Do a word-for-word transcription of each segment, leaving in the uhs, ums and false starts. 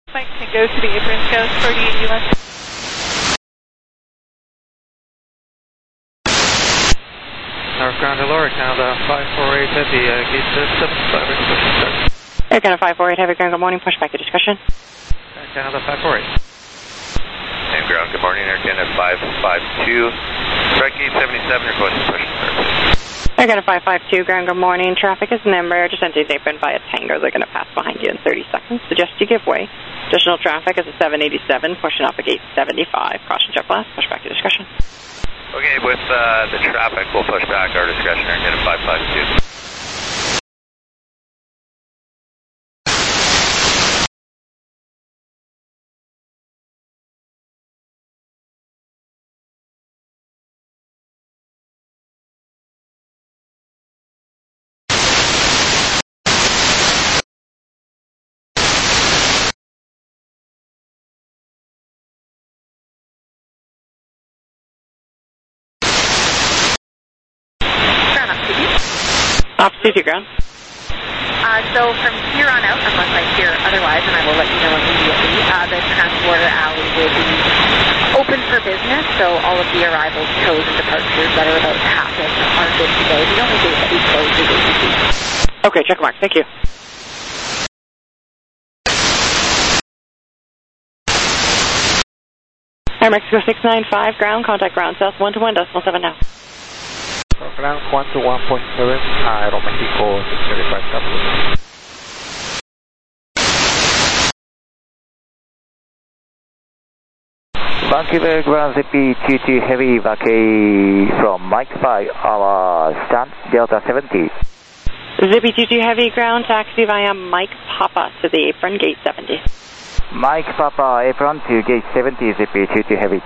Mike can go to the apron, go forty-eight U S. North Ground Delora, Canada five four eight Heavy, uh, gate seven five, pushing start. Air Canada five four eight Heavy, Ground, good morning, push back to discussion. Air Canada five four eight. And ground, good morning, Air Canada five five two. Strike gate seventy-seven, requesting push start. Air Canada five five two, ground, good morning, traffic is number, just enter the apron via Tango, they're going to pass behind you in thirty seconds, suggest you give way. Additional traffic is a seven eighty-seven, pushing up at gate seventy-five, caution jet blast, push back to discussion. Okay, with uh, the traffic, we'll push back our discussion, Air Canada five five two. Off City ground. Uh, so from here on out, unless I hear otherwise, and I will let you know immediately, uh, the transporter alley will be open for business, so all of the arrivals, tows, and departures that are about to happen are good to go. The only date that we close is A B C. Okay, check mark, thank you. Air Mexico six nine five, ground, contact ground south one to one decimal seven now. Ground one to one point seven, Aeromexico six thirty-five, capital. Vancouver ground Z P two two Heavy vacay from Mike five, our stand Delta seventy. Z P two two Heavy, ground, taxi via Mike Papa to the apron, gate seventy. Mike Papa, apron to gate seventy, Z P two two Heavy.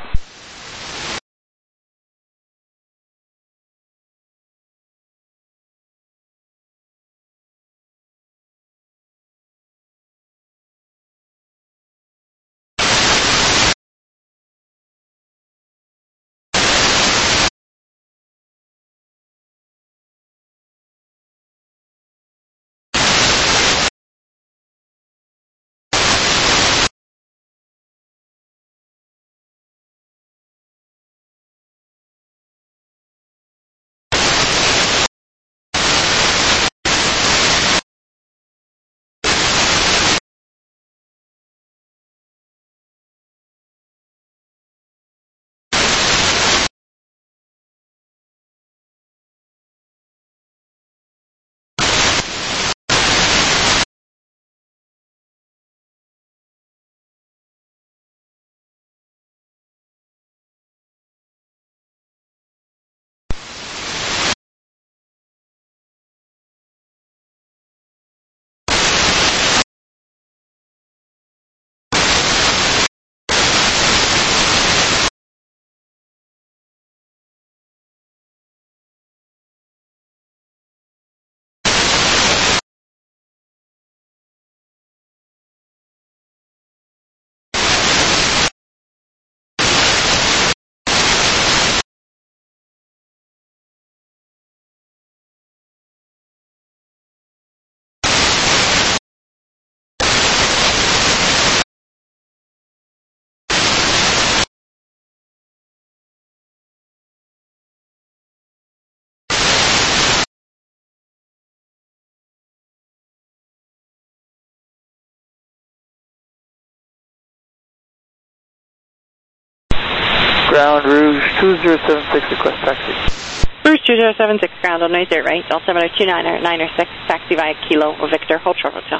Ground Rouge two zero seven six, request taxi. Rouge two zero seven six, ground on ninety right, Delta seven oh two nine nine six, taxi via Kilo Victor Hotel Hotel.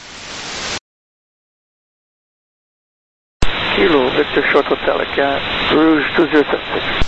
Kilo Victor Short Hotel, again. Rouge two zero seven six.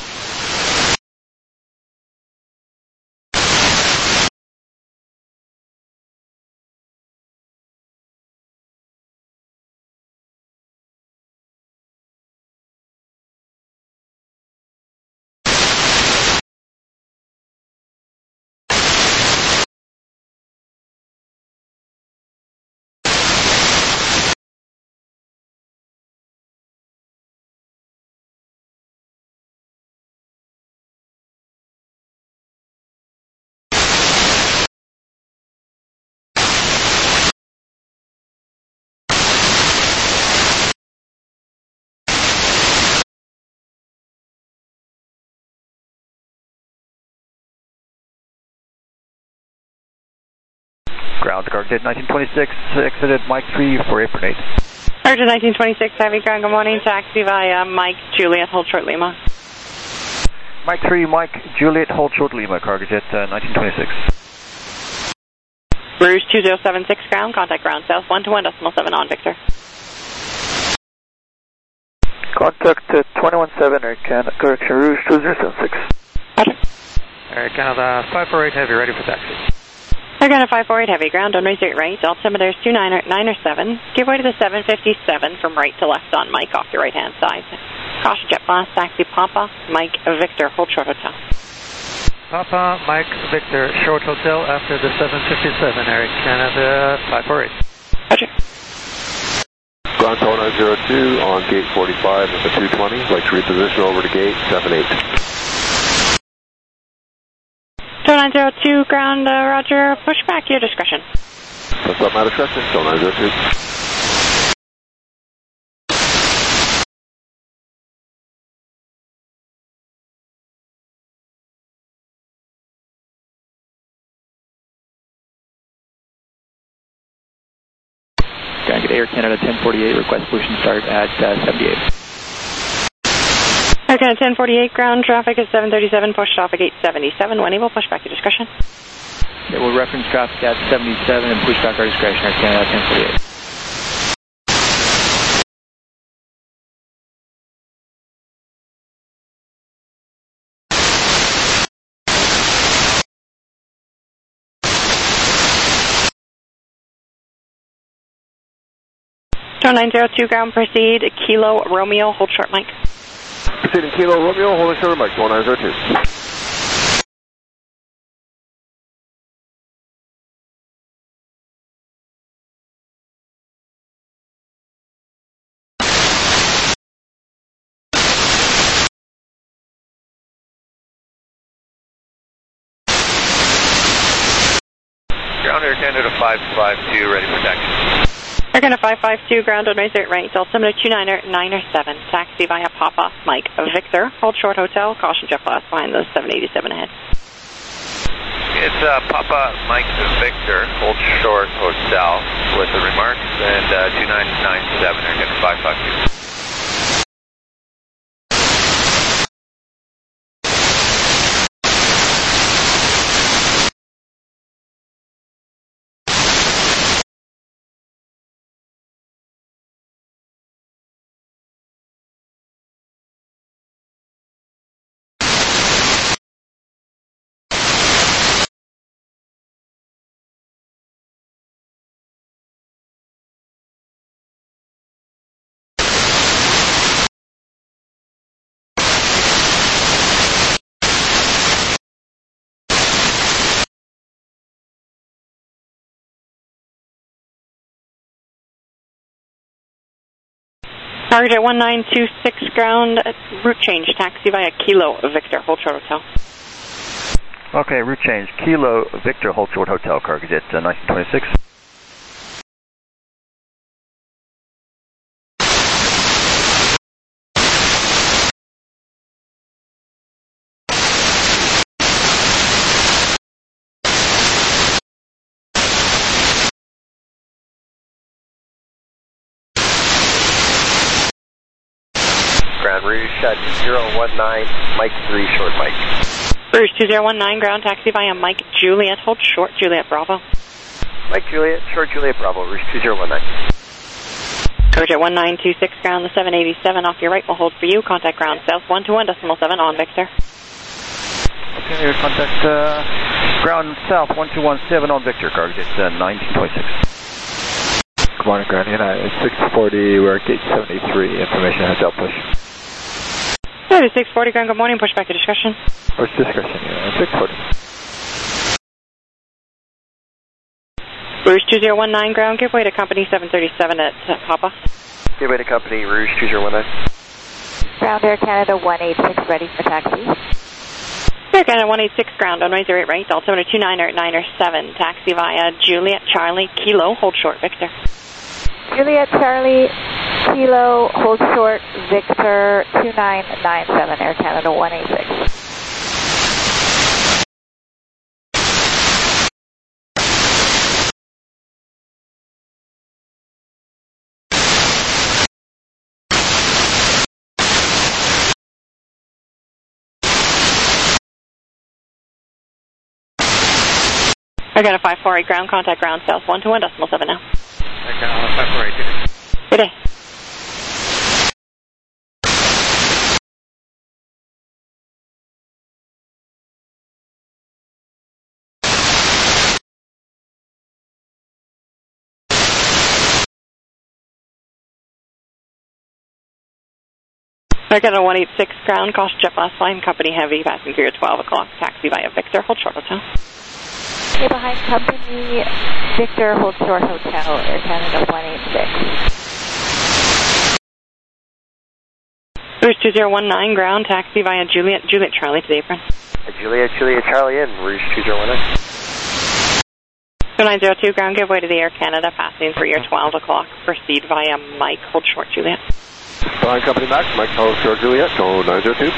Ground Cargojet nineteen twenty-six, exited Mike three for apron eight. Cargojet nineteen twenty-six, Heavy Ground, good morning. Taxi via Mike Juliet, hold short Lima. Mike three, Mike Juliet, hold short Lima, Cargojet uh, nineteen twenty-six. Rouge two zero seven six ground, contact ground south one two one decimal seven on Victor. Contact uh, twenty-one seven, Air Canada, correction, Rouge two zero seven six. Roger. Air Canada five four eight Heavy, ready for taxi. Air Canada five four eight Heavy, ground, runway straight right, altimeter is two nine nine seven. Give way to the seven fifty-seven from right to left on Mike off your right hand side. Caution jet blast, taxi Papa, Mike Victor, hold short hotel. Papa, Mike, Victor, short hotel after the seven fifty-seven, Air Canada five four eight. Roger. Ground tower nine zero two on gate forty-five with the two twenty, like to reposition over to gate seven eight. Tower nine zero two, ground, uh, Roger, push back, your discretion. What's up, my discretion, tower nine zero two. Ground Air Canada ten forty-eight, request pollution start at uh, seventy-eight. Air Canada ten forty-eight, ground traffic is seven thirty-seven, push traffic eight seventy-seven. When able, push back your discretion. It will reference traffic at seventy-seven and push back our discretion, Air Canada ten forty-eight. Tower nine zero two, ground, proceed, Kilo Romeo, hold short Mike. Proceeding Kilo Romeo, holding short Mike, tower nine zero two. Ground Air Canada five five two, ready for taxi. Air Canada five five two, ground on straight right, altimeter two nine nine seven, taxi via Papa, Mike, Victor, hold short hotel, caution jet blast behind the seven eighty-seven ahead. It's uh, Papa, Mike, Victor, hold short hotel with the remarks, and uh, two nine nine seven, Air Canada five five two. Cargojet one nine two six, ground, route change, taxi via Kilo, Victor, hold short hotel. Okay, route change, Kilo Victor, hold short hotel, Cargojet uh, nineteen twenty-six. Ground Rouge at zero one nine, Mike three, short Mike. Rouge two zero one nine, ground, taxi via Mike Juliet, hold short Juliet Bravo. Mike Juliet, short Juliet Bravo, Rouge two zero one nine. Cargojet one nine two six, ground, the seven eighty-seven off your right will hold for you, contact ground south one two one decimal seven on Victor. Okay, contact uh, ground south one two one seven on Victor, Cargojet uh, nineteen twenty-six. Good morning, Ground United six forty, we're at gate seventy-three, information heads up push. six forty, ground, good morning, push back to discussion. Push discussion, yeah, six forty. Rouge two zero one nine, ground, give way to company seven thirty-seven at uh, Papa. Give way to company Rouge two zero one nine. Ground Air Canada one eight six, ready for taxi. Air Canada one eight six, ground, runway zero eight right, altimeter two nine nine seven, taxi via Juliet Charlie Kilo, hold short Victor. Juliet Charlie Kilo, hold short Victor two nine nine seven, Air Canada one eight six. I got a five four eight ground, contact ground south one two one decimal seven now. Okay, uh, five four eight, good day. Good day. I got a one eight six ground, caution jet blast line, company heavy, passing through your twelve o'clock, taxi via Victor, hold short hotel. Okay, behind company Victor, hold short hotel, Air Canada one eight six. Rouge two zero one nine ground, taxi via Juliet, Juliet Charlie to the apron. Juliet, Juliet Charlie in, Rouge two zero one nine. two nine zero two ground, give way to the Air Canada, passing through your twelve o'clock, proceed via Mike, hold short Juliet. Behind company Max, Mike hold short Juliet, go nine zero two.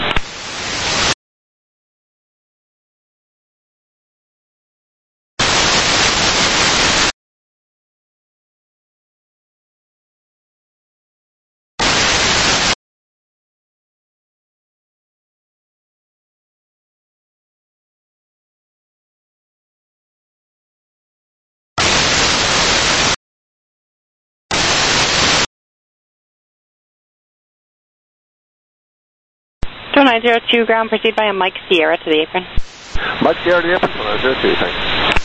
two nine zero two ground, proceed via Mike Sierra to the apron. Mike Sierra to the apron, nine zero two, thanks.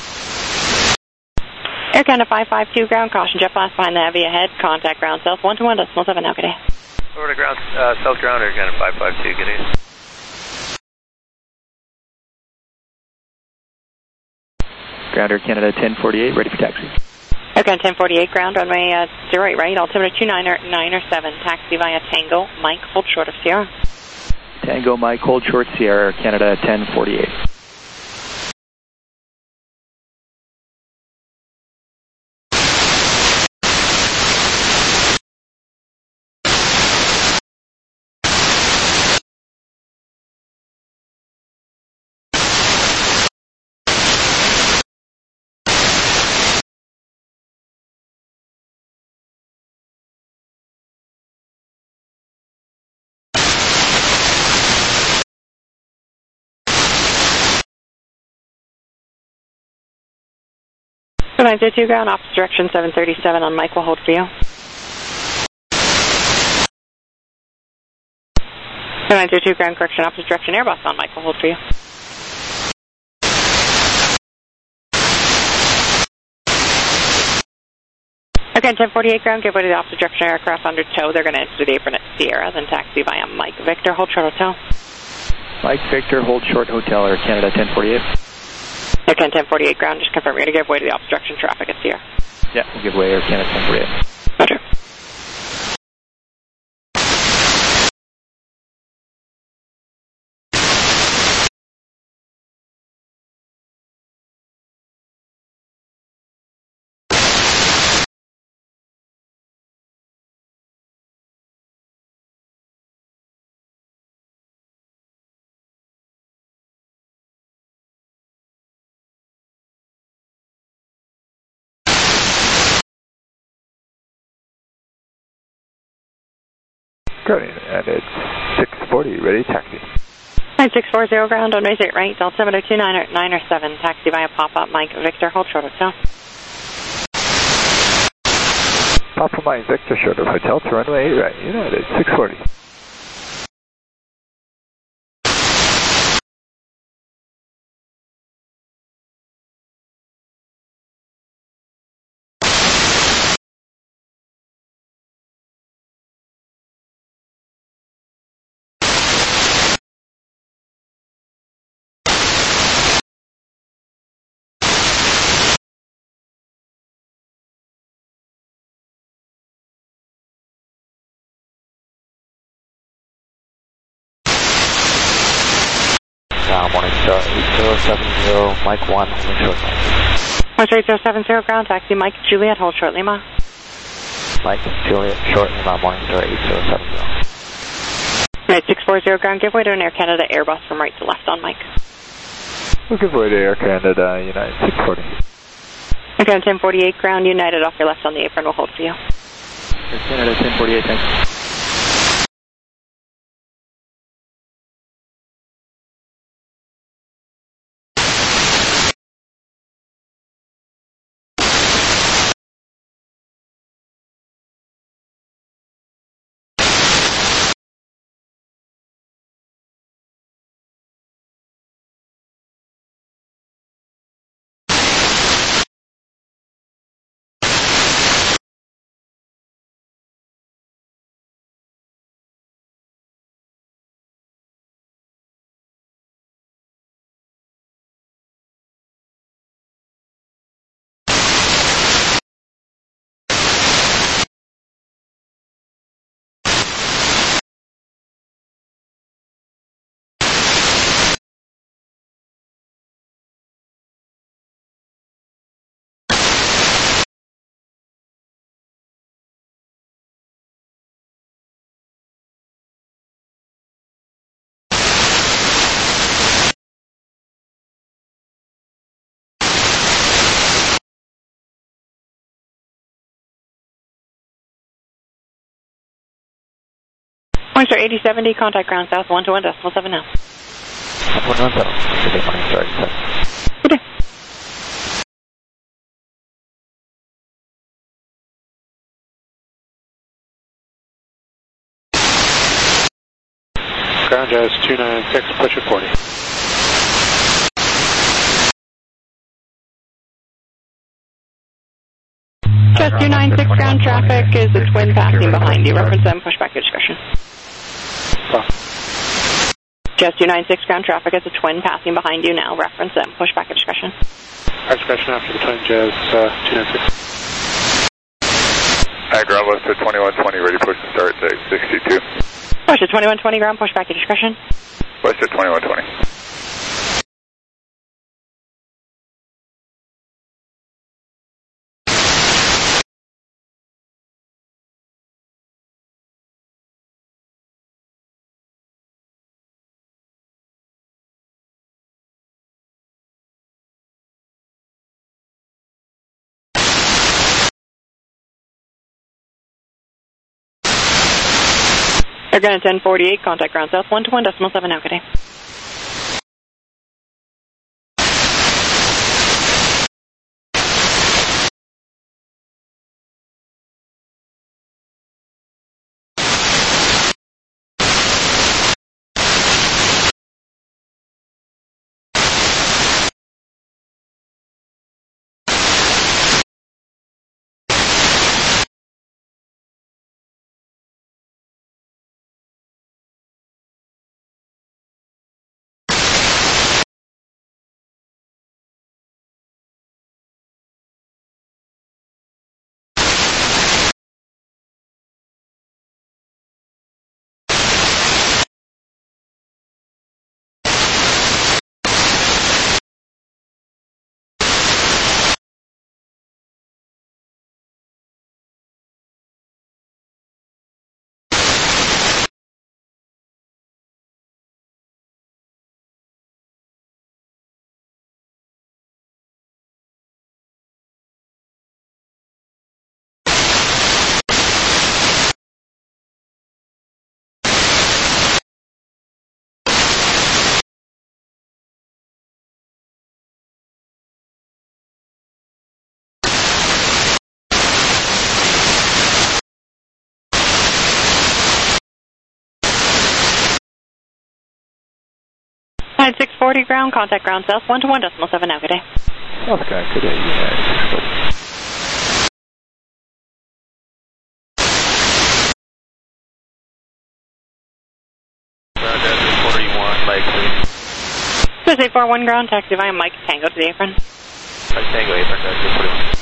Air Canada five five two ground, caution jet blast behind the heavy ahead, contact ground south one two one decimal seven now, good day. Over to ground, uh, south ground, Air Canada five five two, good day. Ground Air Canada ten forty-eight, ready for taxi. Air Canada ten forty-eight ground, runway uh, zero eight right, altimeter two nine nine or seven, taxi via Tango, Mike, hold short of Sierra. Tango Mike, hold short Sierra, Air Canada ten forty-eight. two nine zero two ground, opposite direction seven thirty-seven on Mike, will hold for you. two nine zero two ground, correction, opposite direction Airbus on Mike, will hold for you. Okay, ten forty-eight ground, give way to the opposite direction aircraft under tow. They're going to enter the apron at Sierra, then taxi via Mike Victor, hold short hotel. Mike Victor, hold short hotel, Air Canada ten forty-eight. Air Canada ten forty-eight ground, just confirm you're going to give way to the opposite direction traffic at Sierra. Yeah, we'll give way Air Canada ten forty-eight. Roger. Good, and it's six forty, ready, taxi. nine six four zero ground, on raise eight right, altimeter two nine nine or seven, taxi via pop-up Mike Victor, hold short hotel. Papa Mike Victor, short of hotel to runway eight right, United, six forty. Uh, morning star eight zero seven zero, Mike one, holding short. one eight zero seven zero ground, taxi Mike Juliet, hold short Lima. Mike Juliet, short Lima, morning star eight zero seven zero. Right, six four zero ground, give way to an Air Canada Airbus from right to left on Mike. We'll give way to Air Canada, United, six forty. Air Canada ten forty-eight ground, United off your left on the apron, will hold for you. Air Canada ten forty-eight, thanks. Points are eighty seventy, contact ground south one two one decimal seven now. one one seven, good day, morning, sorry, sorry. Good day. Ground Jazz two nine six, push at forty. Jazz two nine six, ground traffic is a twin passing behind you. Reference M, push back your discretion. Oh. Jazz two nine six, ground traffic is a twin passing behind you now. Reference M, push back your discretion. Our discretion after the twin, Jazz uh, two nine six. Hi, ground Western twenty-one twenty, ready push to start at sixty-two. Push at twenty-one twenty, ground, push back your discretion. Western twenty-one twenty. Air Granite ten forty-eight, contact ground south one two one decimal seven now, good day. Nine six forty, ground, contact ground south one two one decimal seven now, good day. South Sky, good day, yeah. Ground Jazz forty-one, Mike three. Jazz eight four one, ground, taxi via Mike Tango to the apron. Mike Tango, apron, Jazz forty-one.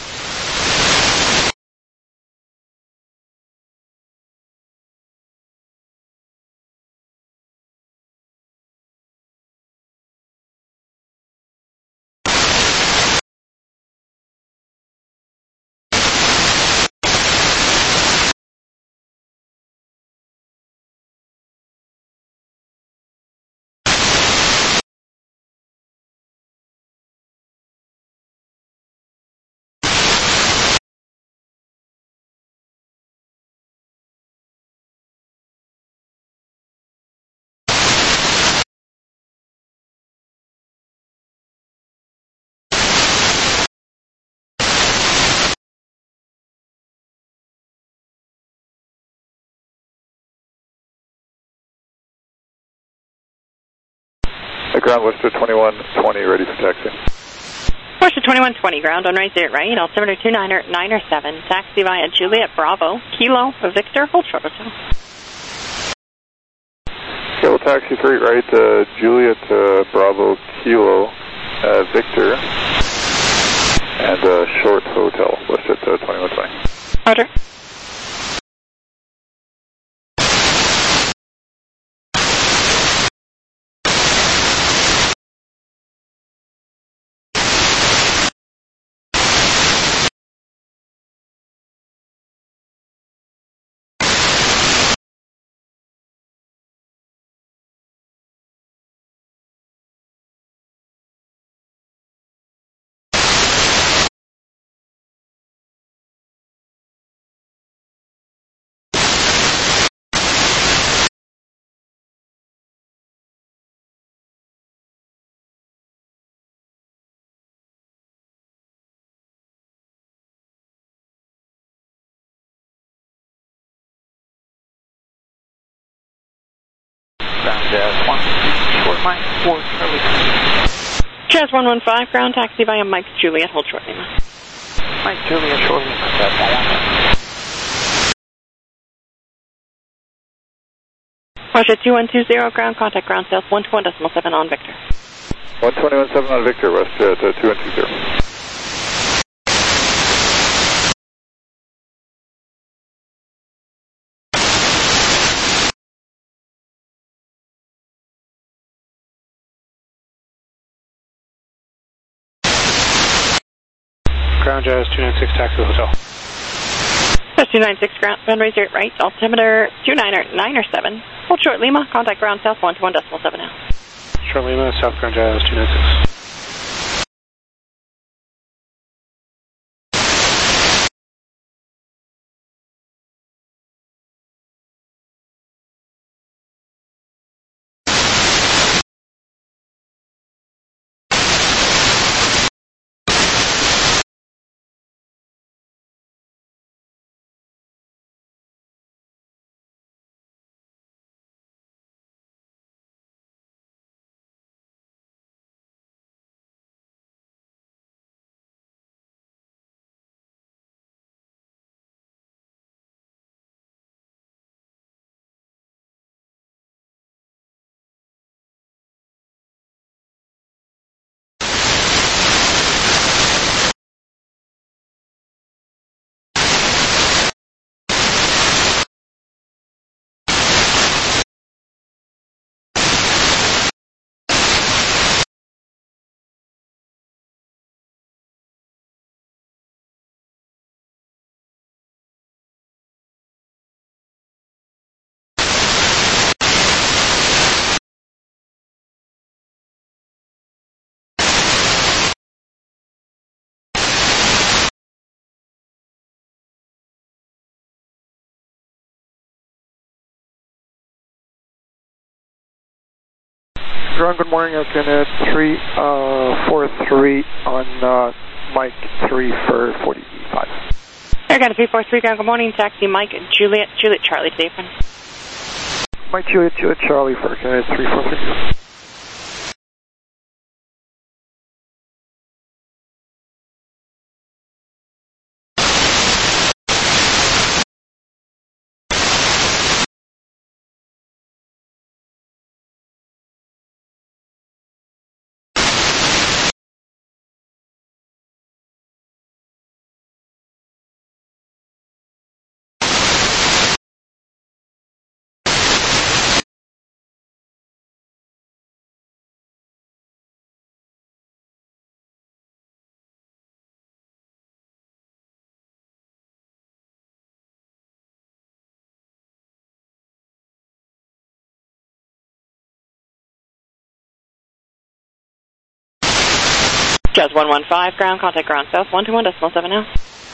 The ground Western twenty-one twenty, ready for taxi. Western twenty-one twenty, ground on right there, right, altimeter two nine nine seven, taxi via Juliet Bravo, Kilo, Victor, hold short hotel. Kilo taxi three right, uh, Juliet uh, Bravo, Kilo, uh, Victor, and uh, short hotel, Western uh, twenty-one twenty. Roger. ground Jazz one, short Mike four Charlie. Jazz one one five, ground taxi via Mike Juliet, hold short Lima. Mike Juliet, short Lima, Jazz one one five. Russia two one two zero, ground contact ground south one two one decimal seven on Victor. one twenty-one seven on Victor, West Jet uh, two one two zero. Ground Jazz two nine six, taxi hotel. Jazz two nine six, ground, runway zero right, altimeter two nine nine seven. Hold short Lima, contact ground south one two one decimal seven now. Short Lima, South Ground Jazz two nine six. Ground, good morning, Air Canada three four three on uh, Mike three for forty-five. Air Canada three four three, ground, good morning, taxi Mike Juliet, Juliet Charlie today, friend. Mike Juliet, Juliet Charlie for Air Canada three four three. Jazz one one five, ground, contact ground south one two one decimal seven now.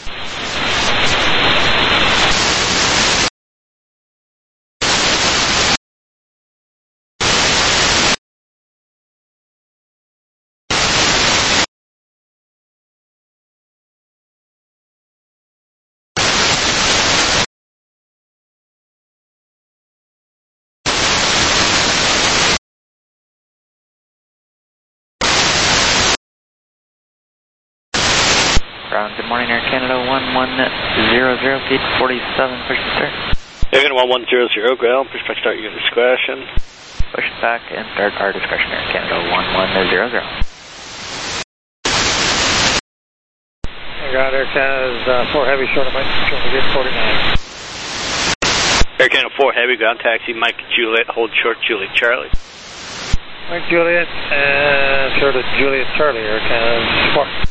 Ground, good morning, Air Canada one one zero zero, feet forty-seven, push to start. Air Canada one one zero zero, ground, push back start, your discretion. Push back and start our discretion, Air Canada one one zero zero. Ground, Air Canada's uh, four heavy, short of Mike, short of forty-nine. Air Canada four heavy, ground taxi, Mike Juliet, hold short, Juliet Charlie. Mike Juliet, and short of Juliet Charlie, Air Canada's four.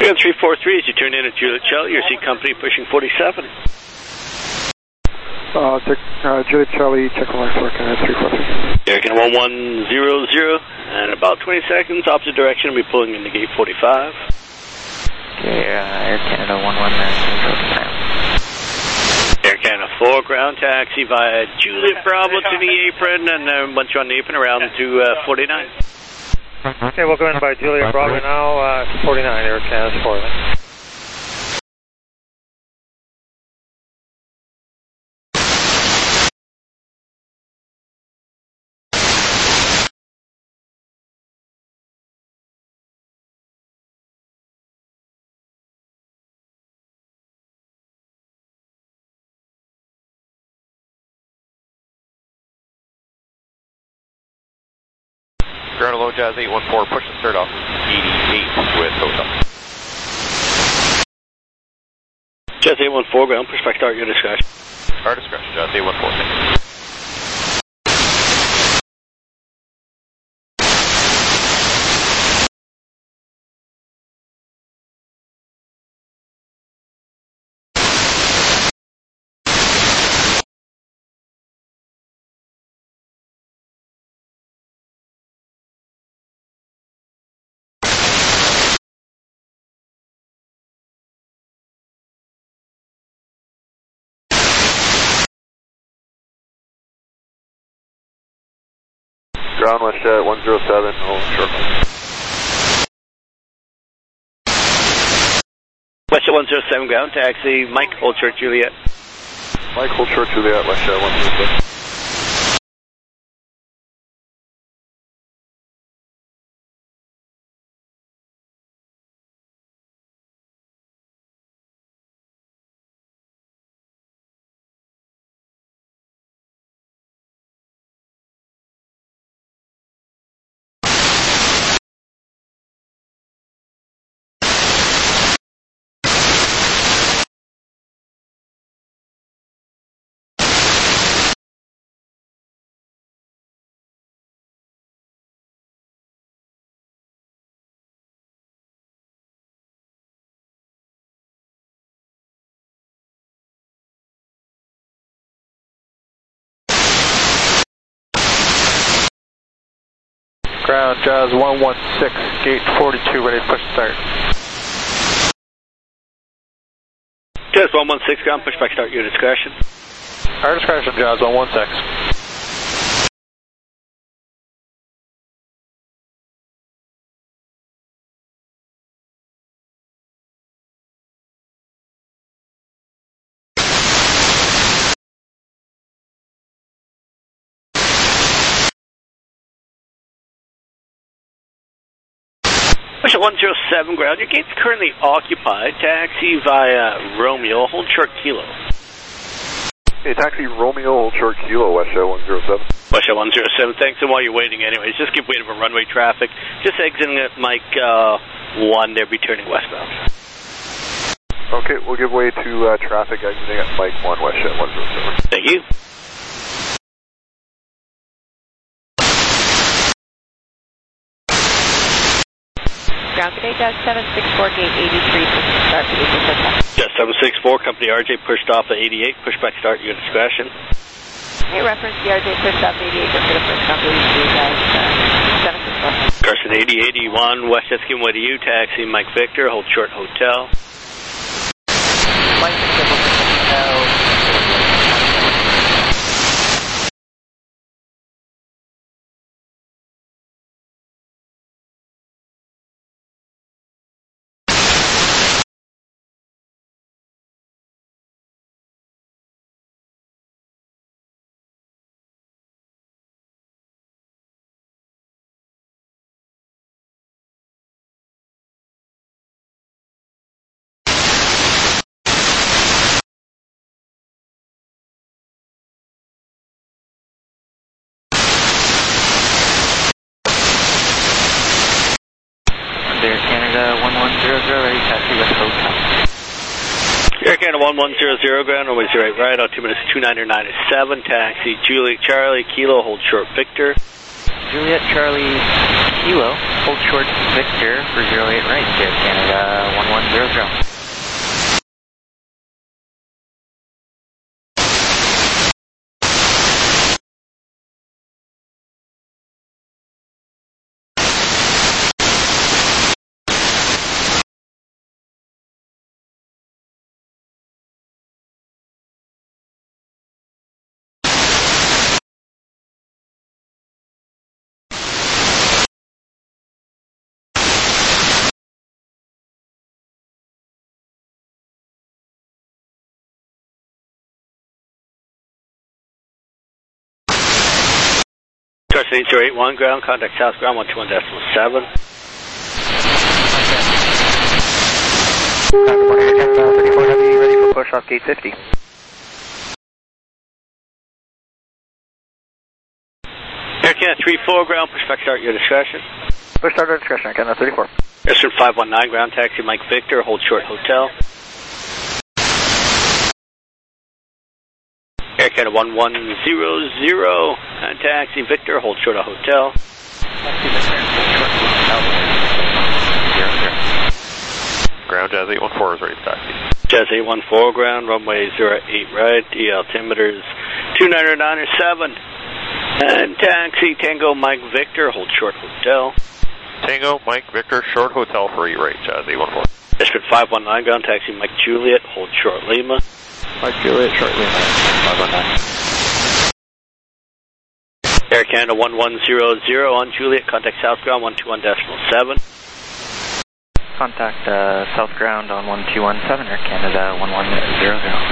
Air three four three, as you turn in at Juliet Charlie, your seat company pushing forty-seven. Uh, check, uh, Juliet Charlie, check on my Air Canada three four three. Air Canada one one zero zero, and about twenty seconds, opposite direction, we'll be pulling into gate forty-five. Okay, uh, Air Canada one one zero zero. Air Canada four, ground taxi via Juliet Bravo to the apron, and then once you're on the apron, around to uh, forty-nine. Okay, we'll go in by Juliet Bravo now, uh, forty-nine, Air Canada four. Ground low Jazz eight one four, push the start off eighty-eight with hotel. Jazz eight one four, ground, push back start, your discretion. Our discretion, Jazz eight one four, thank you. Ground WestJet one zero seven, hold short. WestJet one zero seven, ground taxi, Mike, hold short Juliet. Mike, hold short Juliet, WestJet one zero seven. Ground Jazz one one six, gate forty-two, ready to push start. Jazz one one six, ground, push back start, your discretion. Our discretion, Jazz one one six. Push at one zero seven, ground, your gate's currently occupied, taxi via Romeo, hold short Kilo. Hey, taxi Romeo, hold short Kilo, WestJet one zero seven. WestJet one zero seven, thanks, and while you're waiting anyways, just give way to runway traffic, just exiting at Mike uh, one, they'll be turning westbound. Okay, we'll give way to uh, traffic exiting at Mike one, WestJet one zero seven. Thank you. Ground today, Jazz seven six four, gate eighty-three, push to start, please, hotel. Jazz seven six four, company R J pushed off at eighty-eight, push back start, your discretion. Okay, reference the R J pushed off eighty-eight, just for the first company, Jazz seven six four. Carson eighty eighty-one, WestJet's giving way to you, taxi Mike Victor, hold short hotel. Mike Victor, hotel. Air Canada one one zero zero, ready taxi West Hotel. Air Canada one one zero zero, ground, always right, right, on two minutes two nine nine seven, taxi Juliet Charlie, Kilo, hold short Victor. Juliet, Charlie, Kilo, hold short Victor for zero eight right, Air Canada one one zero zero. Trust eight zero eight one, ground, contact south ground one two one decimal seven. thirty-four Heavy, ready for push off gate fifty. Air Canada three four, ground, push back start your discretion. Push start at discretion, Air Canada thirty-four. Eastern five one nine, ground, taxi Mike Victor, hold short hotel. Air Canada one one zero zero, uh, taxi Victor, hold short of hotel. Ground Jazz eight one four is ready to taxi. Jazz eight one four, ground, runway zero eight right, D altimeters two nine nine seven. And taxi Tango Mike Victor, hold short hotel. Tango Mike Victor, short hotel for eight right, Jazz eight one four. District five one nine, ground, taxi Mike Juliet, hold short Lima. Mike Juliet, short Lima, five one nine. Air Canada one one zero zero on Juliet, contact south ground one two one decimal seven. Contact uh, south ground on one two one seven, Air Canada one one zero zero.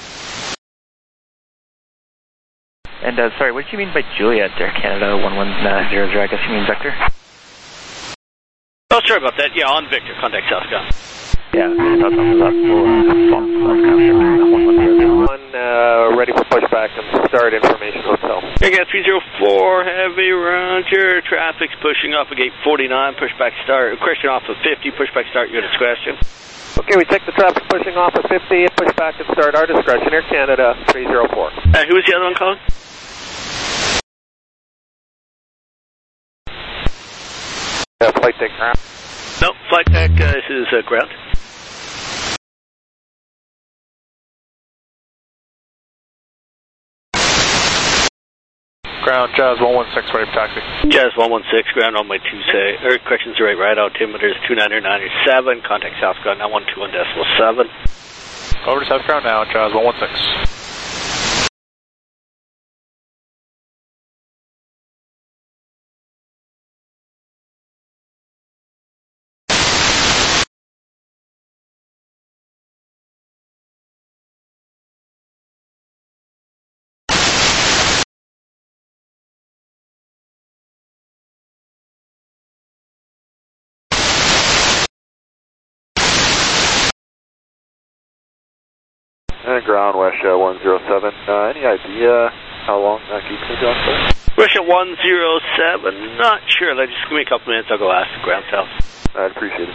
And uh, sorry, what did you mean by Juliet, Air Canada one one zero zero? I guess you mean Victor? Oh, sorry about that. Yeah, on Victor, contact south ground. Yeah, that's One uh, ready for pushback and start information hotel. Air Canada three zero four, heavy, roger. Traffic's pushing off of gate forty-nine, pushback start. Question off of fifty, pushback start, your discretion. Okay, we take the traffic pushing off of fifty, pushback and start our discretion. Air Canada three zero four. Uh, who was the other one calling? Uh, flight deck ground. No, flight deck, uh, this is uh, ground. Ground, Jazz one one six, ready for taxi. Jazz one one six, ground on my two say, or correction zero eight right, altimeters two nine nine seven, contact south ground nine one two one decimal seven. Over to south ground now, Jazz one one six. And ground, Russia one zero seven. Uh, any idea how long that keeps me down for? Russia one zero seven, not sure. Like, just give me a couple minutes, I'll go ask the ground south. I'd appreciate it.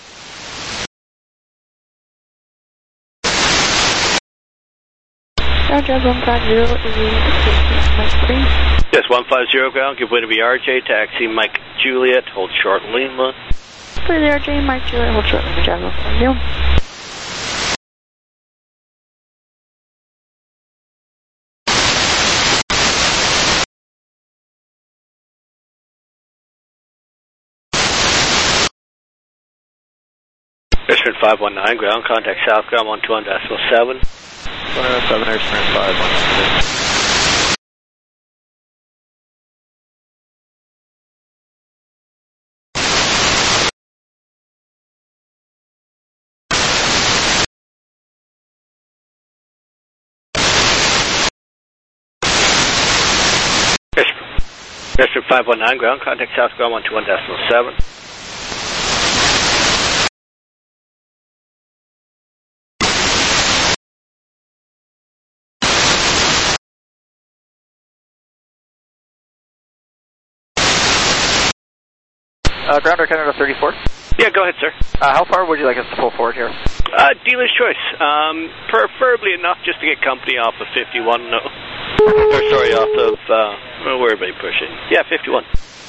Roger, one five zero is Mike three. Yes, one five zero ground, give way to B R J, taxi Mike Juliet, hold short Lima. Please R J, Mike Juliet, hold short Lima, Jazz one five zero. Eastern five one nine, ground, contact south ground one two one decimal seven. one oh seven, Eastern five one nine. Eastern five one nine, ground, contact south ground one two one decimal seven. Uh, ground Air Canada thirty-four. Yeah, go ahead, sir. Uh, how far would you like us to pull forward here? Uh, dealer's choice. Um, preferably enough just to get company off of fifty-one. No. Or sorry, off of, uh, where are they pushing? Yeah, fifty-one.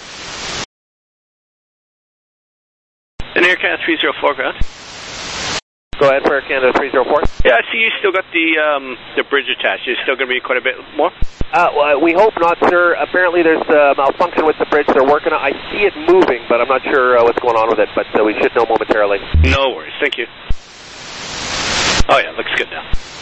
And Air Canada three zero four, ground. Go ahead for Air Canada three zero four. Yeah, I see you still got the um, the bridge attached. Is still going to be quite a bit more? Uh, well, we hope not, sir. Apparently there's a malfunction with the bridge they're working on. I see it moving, but I'm not sure uh, what's going on with it, but uh, we should know momentarily. No worries. Thank you. Oh, yeah, looks good now.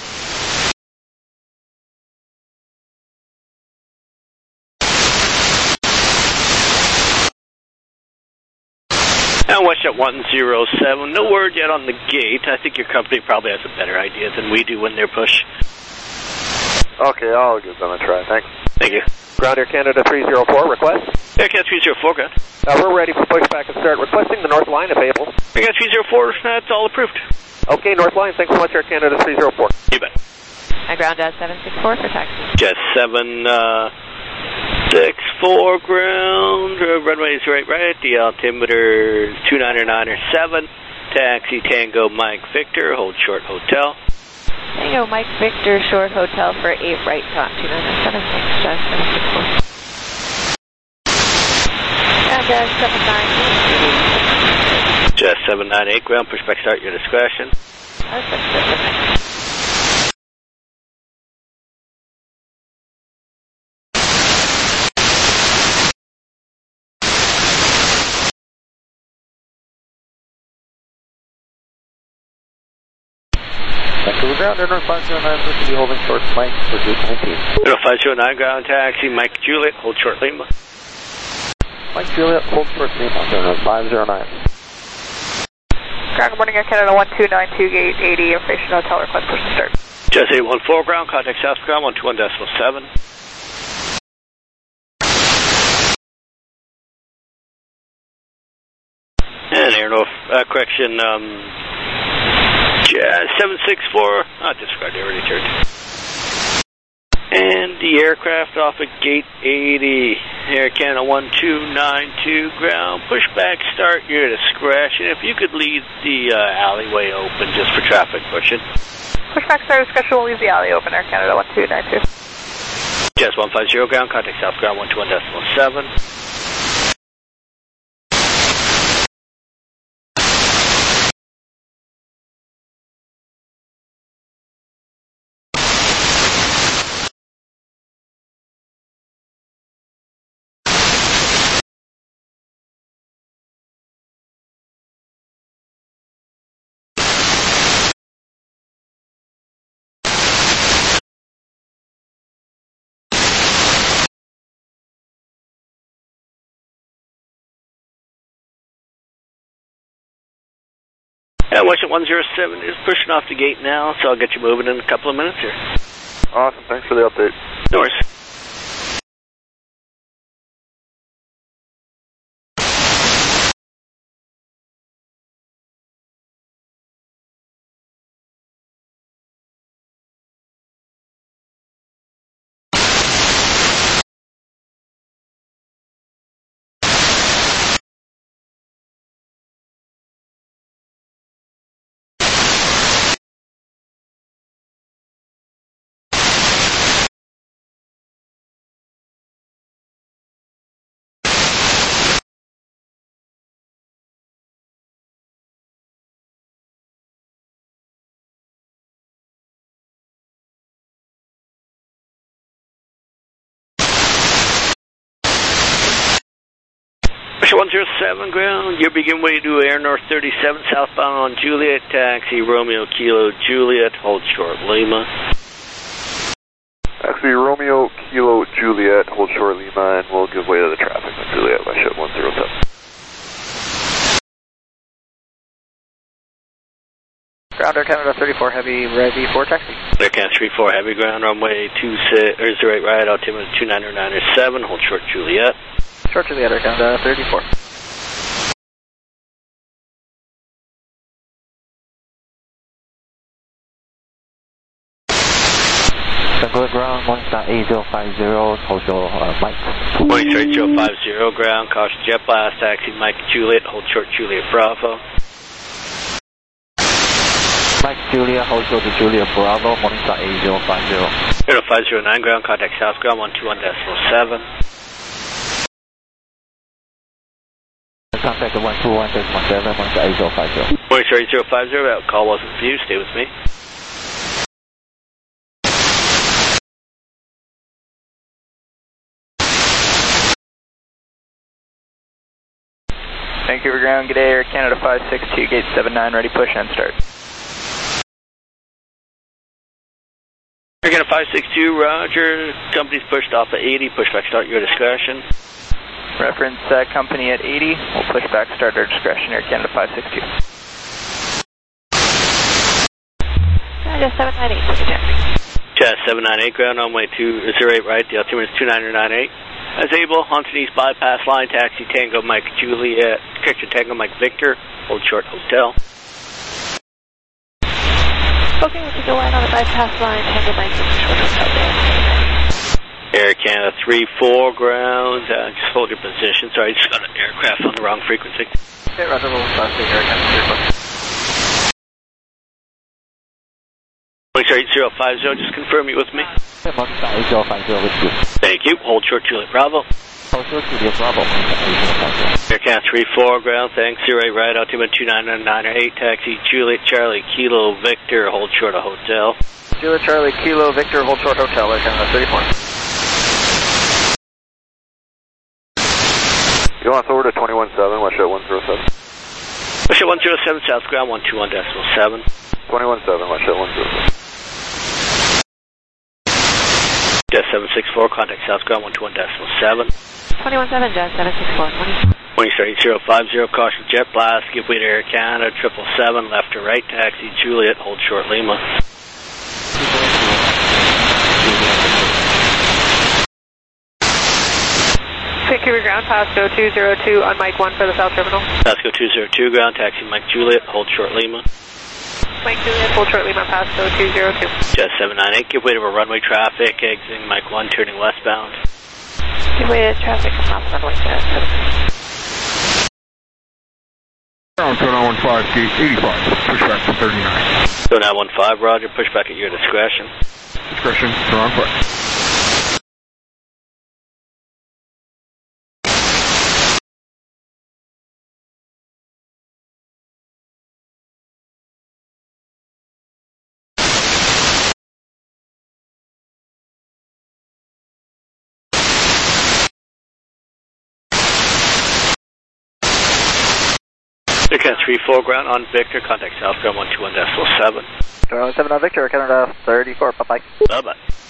And WestJet one zero seven, no word yet on the gate. I think your company probably has a better idea than we do when they're push. Okay, I'll give them a try. Thanks. Thank you. Ground Air Canada three zero four, request. Air Canada three zero four, ground. Uh, we're ready for pushback and start. Requesting the north line available. Air Canada three zero four, that's all approved. Okay, north line. Thanks so much, Air Canada three zero four. You bet. I ground Jet seven six four for taxi. Jet seven six four ground, runway zero eight right, the altimeter two nine nine seven, taxi Tango Mike Victor, hold short hotel. Tango Mike Victor, short hotel for eight right, top two nine nine seven, thanks, Jet seven six four. And Jet seven nine eight. Jet seven nine eight ground, pushback start, your discretion. Okay, Vancouver ground, Air North five zero nine, will be holding short Mike for gate nineteen. Air five zero nine ground taxi, Mike Juliet, hold short Lima. Mike Juliet, hold short Lima, Air North five zero nine. Ground, good morning, Air Canada one two nine two, gate eighty, information hotel request, push to start. Jet eight one four ground, contact south ground, one two one decimal seven. And Air North, uh, correction, um, Jet seven six four, oh, disregard, they already turned. And the aircraft off at gate eighty, Air Canada one two nine two ground, pushback start, your discretion. If you could leave the uh, alleyway open just for traffic pushing. Pushback start discussion, we'll leave the alley open, Air Canada one two nine two. Jet one five zero ground, contact south ground one two one decimal seven. Yeah, WestJet one zero seven is pushing off the gate now, so I'll get you moving in a couple of minutes here. Awesome, thanks for the update. No worries. one zero seven ground, you begin way to Air North thirty-seven, southbound on Juliet, taxi Romeo Kilo Juliet, hold short Lima. Taxi Romeo Kilo Juliet, hold short Lima, and we'll give way to the traffic on Juliet, WestJet one zero seven. Ground Air Canada thirty-four Heavy, ready for taxi. Air Canada three four Heavy ground, runway two six, or zero eight right, altimeter two nine nine seven, hold short Juliet. Short Juliet, Air Canada thirty-four. Vancouver ground, one star eight zero five zero, hold short uh, Mike. one eight zero five zero ground, caution jet blast, taxi Mike Juliet, hold short Juliet Bravo. Mike Julia, hold short to Julia Bravo, Morningstar eight zero five zero. zero five zero nine, ground contact south, ground one two one decimal seven. Contact one two one decimal seven, Morningstar eight zero five zero. Morningstar eight zero five zero, that call wasn't for you, stay with me. Vancouver ground, good day, Air Canada five six two, gate seven nine, ready, push and start. Air Canada five six two, roger, company's pushed off at eighty, push back start your discretion. Reference uh, company at eighty, we'll push back start our discretion, Air Canada five six two. Canada seven nine eight, take a check. Jazz seven nine eight, ground on way to zero eight right, the altimeter is two nine nine eight. As able, Huntington East bypass line, taxi Tango Mike Juliet, correction Tango Mike Victor, hold short hotel. Okay, we'll take a line on the bypass line, Tango Mike Victor, short hotel there. Air Canada three four ground, uh, just hold your position. Sorry, I just got an aircraft on the wrong frequency. Okay, roger, we'll fast Air Canada three four. Morningstar eight zero five zero, just confirm you with me. Morningstar eight zero five zero with you. Thank you. Hold short Juliet Bravo. Hold short Juliet Bravo, Morningstar eight zero five zero. Air Canada three four ground, thanks. zero eight right, altimeter two nine nine eight, taxi Juliet Charlie Kilo Victor, hold short a hotel. Juliet Charlie Kilo Victor, hold short hotel, Air Canada thirty-four. You want forward to twenty-one seven, watch out one zero seven. Watch out one zero seven, south ground one two one decimal seven. twenty-one seven, watch out one zero seven. Jazz seven six four, contact south ground one two one decimal seven. twenty-one seven, Jazz seven six four, twenty. Morningstar eight zero five zero, caution jet blast, give way to Air Canada, triple seven, left to right, taxi Juliet, hold short Lima. Vancouver ground, Pasco two zero two on Mike one for the South Terminal. Pasco two zero two ground, taxi Mike Juliet, hold short Lima. Mike Juliet, hold short Lima, Pasco two zero two. Jazz seven nine eight, give way to a runway traffic, exiting Mike one, turning westbound. Give way to traffic, come off runway seven. Ground two nine one five, gate eighty-five, push back to thirty-nine. two nine one five, roger, push back at your discretion. Discretion, turn on fire. Air Canada three four ground on Victor, contact south ground one two one decimal seven. Toronto seven on Victor, Canada thirty-four, bye-bye. Bye-bye.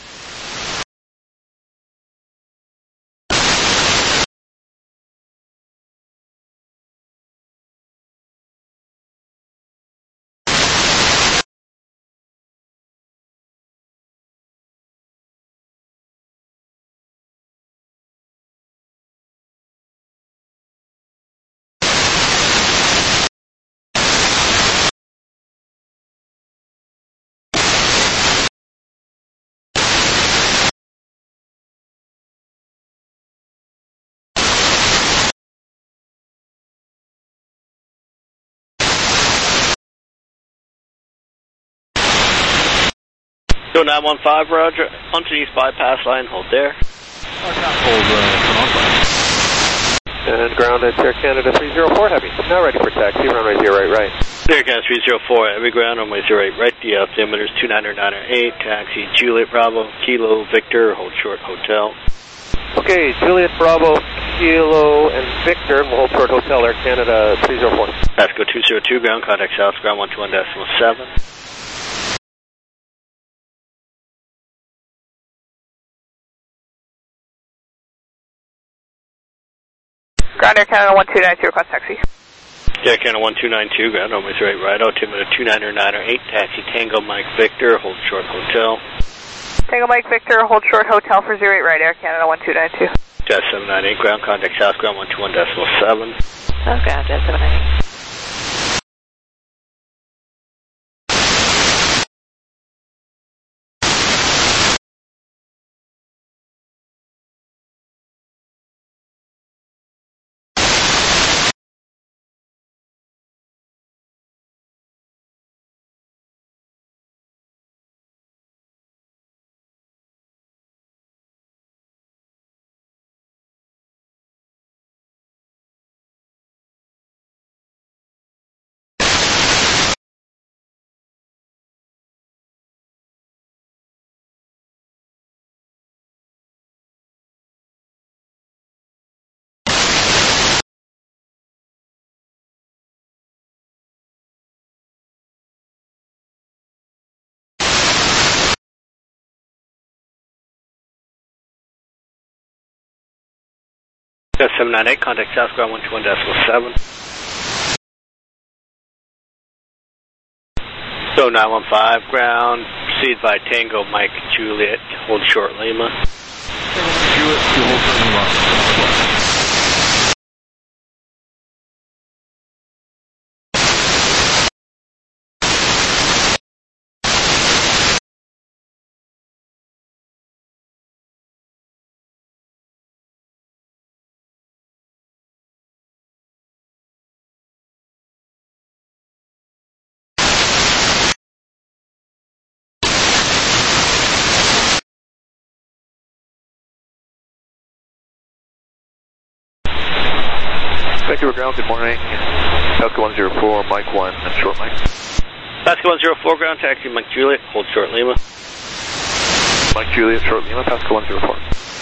two nine one five, roger. Huntington East bypass line, hold there. Hold, uh, turn on fire. And ground at Air Canada three zero four, heavy. Now ready for taxi, runway zero eight right. Air Canada three zero four, heavy ground, runway zero eight right, the altimeter is two nine nine eight, taxi Juliet Bravo, Kilo Victor, hold short hotel. Okay, Juliet Bravo, Kilo, and Victor, and we'll hold short hotel, Air Canada three zero four. Pasco two zero two, ground contact south, ground one two one decimal seven. Ground Air Canada one two nine two, request taxi. Air Canada one two nine two, ground runway zero eight right, altimeter two nine nine eight, taxi Tango Mike Victor, hold short hotel. Tango Mike Victor, hold short hotel for zero eight right, Air Canada one two nine two. Jazz seven nine eight, ground contact south, ground one two one decimal seven. South ground, Jazz seven nine eight. seven nine eight, contact South Ground one two one decimal seven. So nine one five, ground, proceed by Tango Mike Juliet, hold short Lima. Juliet to hold short Lima. Vancouver ground, good morning. Pasco one zero four, Mike one, short Mike. Pasco one zero four, ground, taxi Mike Juliet, hold short Lima. Mike Juliet, short Lima, Pasco one zero four.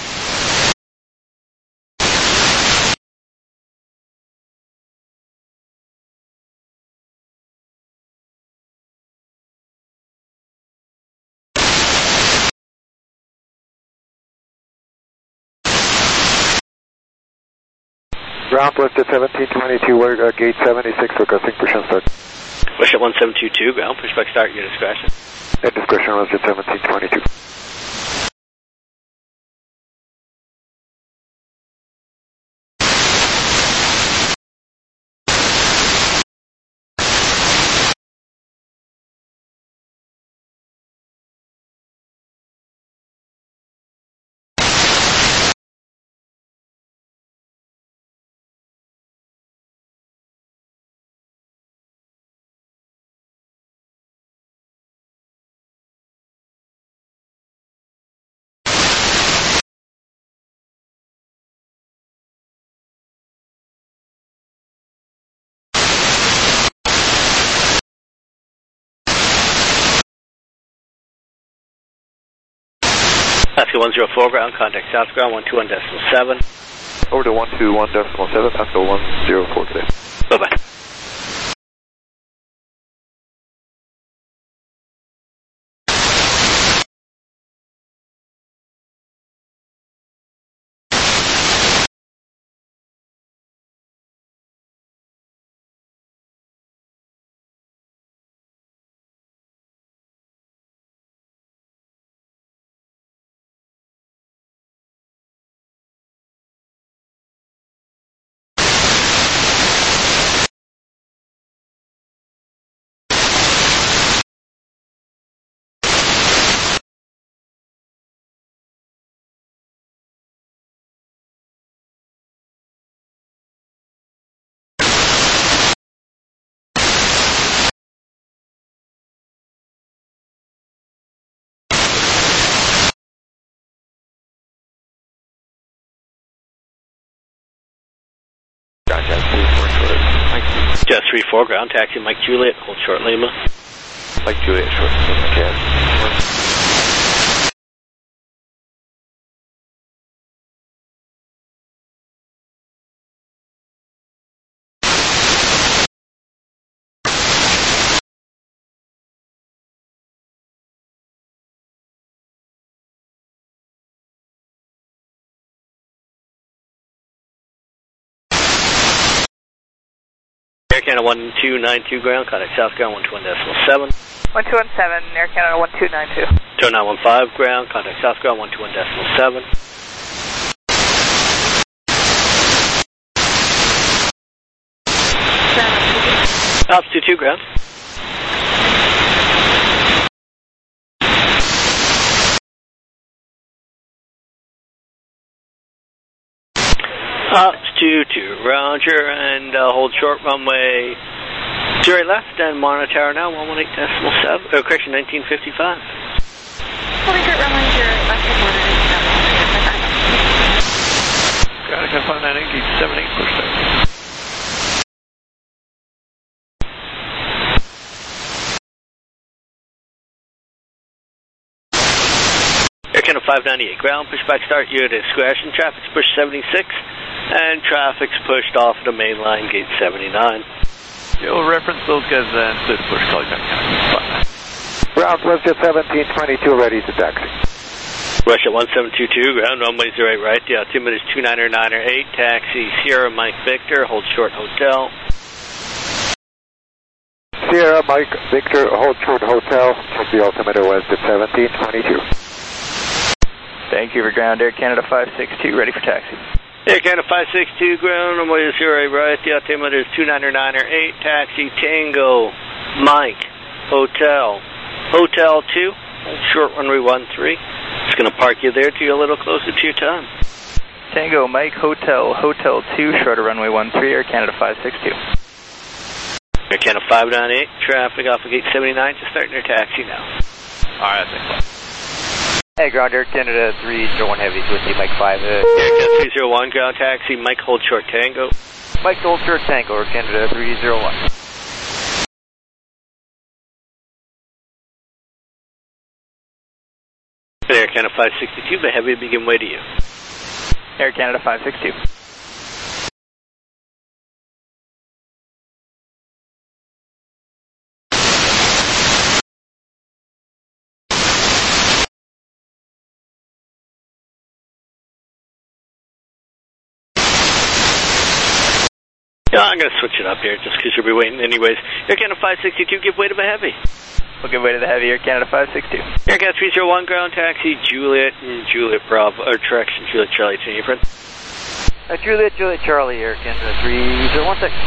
Ground left at seventeen twenty-two, we're uh, gate seventy-six, requesting push and start. Push at one seven two two, ground, pushback start, your discretion. At discretion, left at seventeen twenty-two. Pasco one zero four, ground, contact South Ground one two one decimal seven. Over to one two one decimal seven, Pasco one zero four today. Bye-bye. Just three four, ground, taxi Mike Juliet, hold short Lima. Mike Juliet, short Lima, Cat. Air Canada one two nine two, ground, contact South Ground one two one decimal seven. one two one seven, Air Canada one two nine two. Tow nine one five, ground, contact South Ground one two one decimal seven. Altitude two, ground. Altitude two, Roger, and uh, hold short runway zero left and monitor now one one eight decimal seven, oh, correction nineteen fifty-five. Holding short runway zero left and monitor Ground ten five nine eight, gate seven eight, push back. Air Canada five ninety-eight, ground, pushback start, your discretion, traffic's push seventy-six, and traffic's pushed off the main line, gate seventy-nine. You'll reference those guys then, so push call back. Ground left at seventeen twenty-two, ready to taxi. Russia one seven two two, ground runway zero eight right, the altimeter is two niner niner eight, taxi Sierra Mike Victor, hold short hotel. Sierra Mike Victor, hold short hotel, check the altimeter west at seventeen twenty-two. Thank you for ground Air Canada five six two, ready for taxi. Air Canada five six two, ground runway zero eight right, the altimeter is two niner niner eight, taxi Tango Mike Hotel. Hotel two, hold short runway one three. Just going to park you there till you're a little closer to your time. Tango Mike Hotel, Hotel two, shorter runway one three, Air Canada five six two. Air Canada five nine eight, traffic off of gate seventy-nine, just starting your taxi now. Alright, thanks. Hey, ground Air Canada three zero one Heavy, Twisty Mike five. Uh, Air Canada three zero one, ground taxi, Mike hold short Tango. Mike hold short Tango, Air Canada three zero one. Air Canada five sixty-two, but heavy to begin way to you. Air Canada five six two. Yeah, I'm going to switch it up here just because you'll be waiting anyways. Air Canada five sixty-two, give way to the heavy. We'll give way to the heavy, Air Canada five six two. Air Canada three zero one, ground taxi, Juliet and Juliet Bravo, or traction, Juliet Charlie, to your friend. Uh, Juliet, Juliet Charlie, Air Canada three zero one six.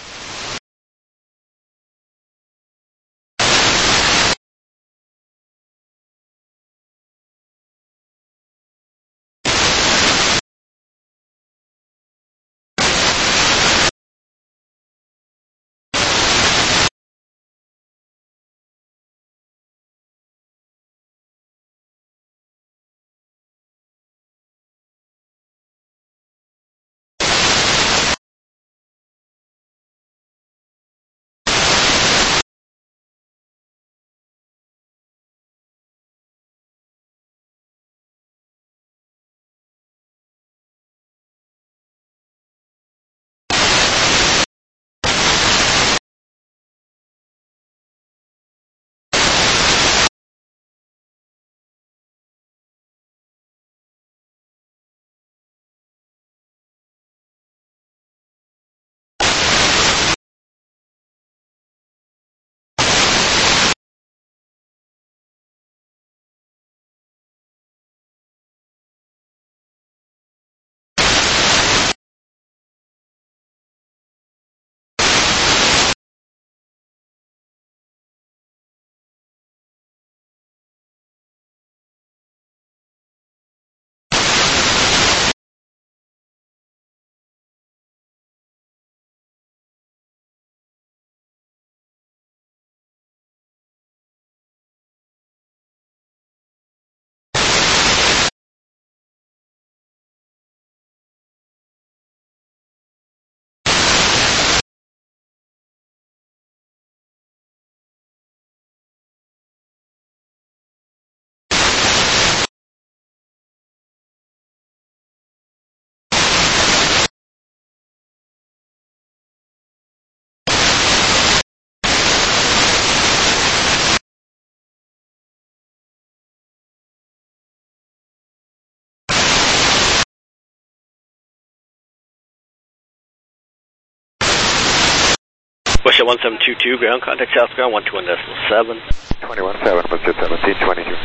Russia one seven two two, ground contact south ground one two one decimal seven. twenty-one seven, was at seventeen twenty-two.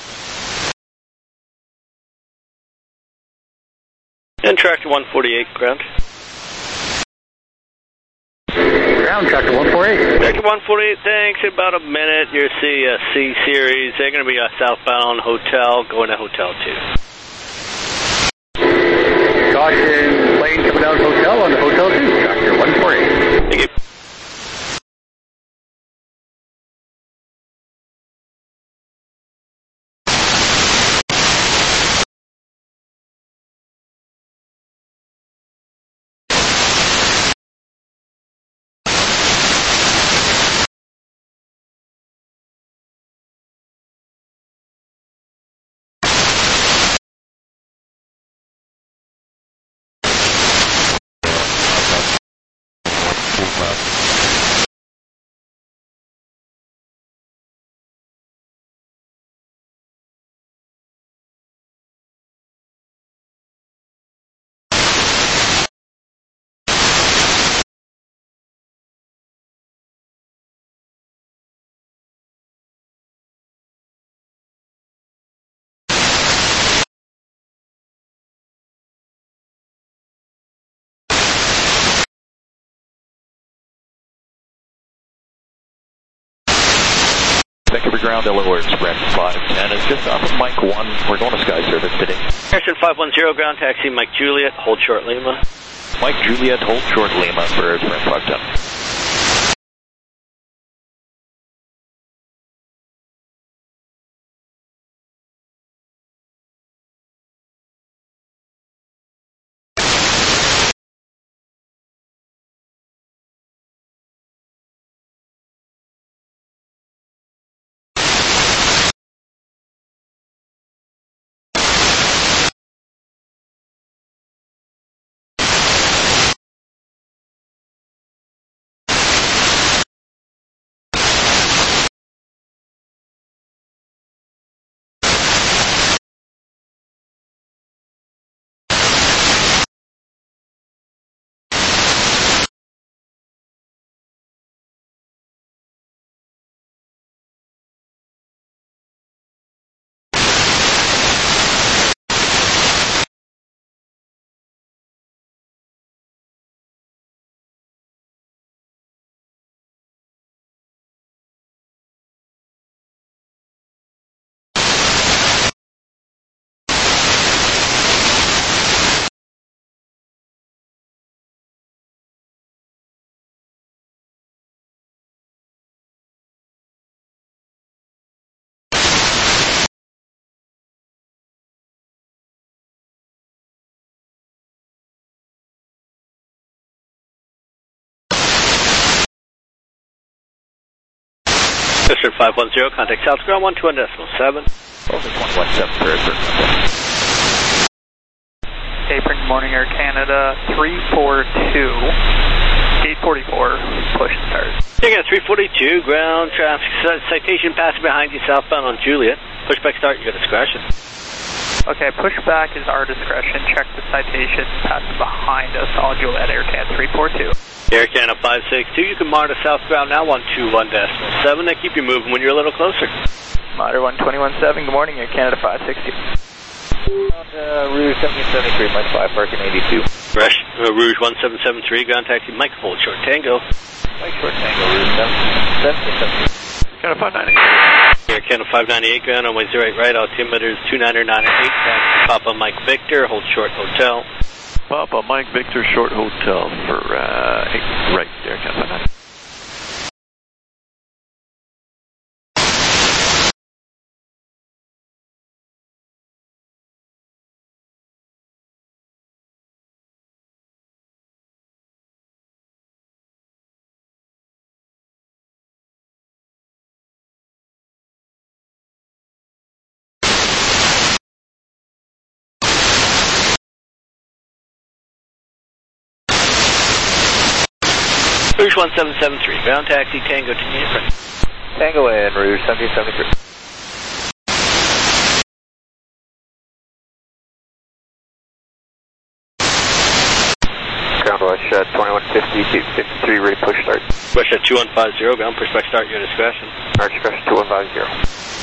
And tractor one forty-eight, ground. Ground, tractor one forty-eight. Tractor one forty-eight, thanks. In about a minute, you'll see a C series. They're going to be a southbound hotel, going to Hotel two. Caution, plane coming down hotel on the Hotel two, tractor one forty-eight. Thank you. ground, Delaware Express five ten is just off of Mike one. We're going to sky service today. Harrison five one zero, ground taxi, Mike Juliet, hold short Lima. Mike Juliet, hold short Lima for Airframe five ten. District five one zero, contact South Ground one two one decimal seven. Over one one seven for Airframe. Apron, good morning, Air Canada, three four two, eight forty-four, push start. Taking a three forty-two, ground traffic citation passing behind you southbound on Juliet. Pushback start, your discretion. Okay, pushback is our discretion. Check the citation passing behind us, all Juliet, Air Canada three four two. Air Canada five six two, you can monitor southbound now one two one decimal seven. They keep you moving when you're a little closer. Monitor one twenty-one seven, good morning, Air Canada five six two. On uh, Rouge seventeen seventy-three, Mike five, parking eighty-two. Rush, uh, Rouge one seven seven three, ground taxi, Mike hold short Tango. Mike short Tango, Rouge seventeen seventy-three. Canada five ninety-eight. Air Canada five ninety-eight, ground on way zero eight right, altimeter is two nine nine eight, taxi Papa Mike Victor, hold short hotel. Papa Mike Victor, short hotel for uh, eight right, Air Canada five ninety. Rouge one seven seven three, ground taxi, Tango to Apron. Tango in, Rouge seventeen seventy-three. Ground Russia twenty-one fifty, two fifty-three, ready push start. Russia two one five zero, ground pushback start, your discretion. Our discretion two one five zero.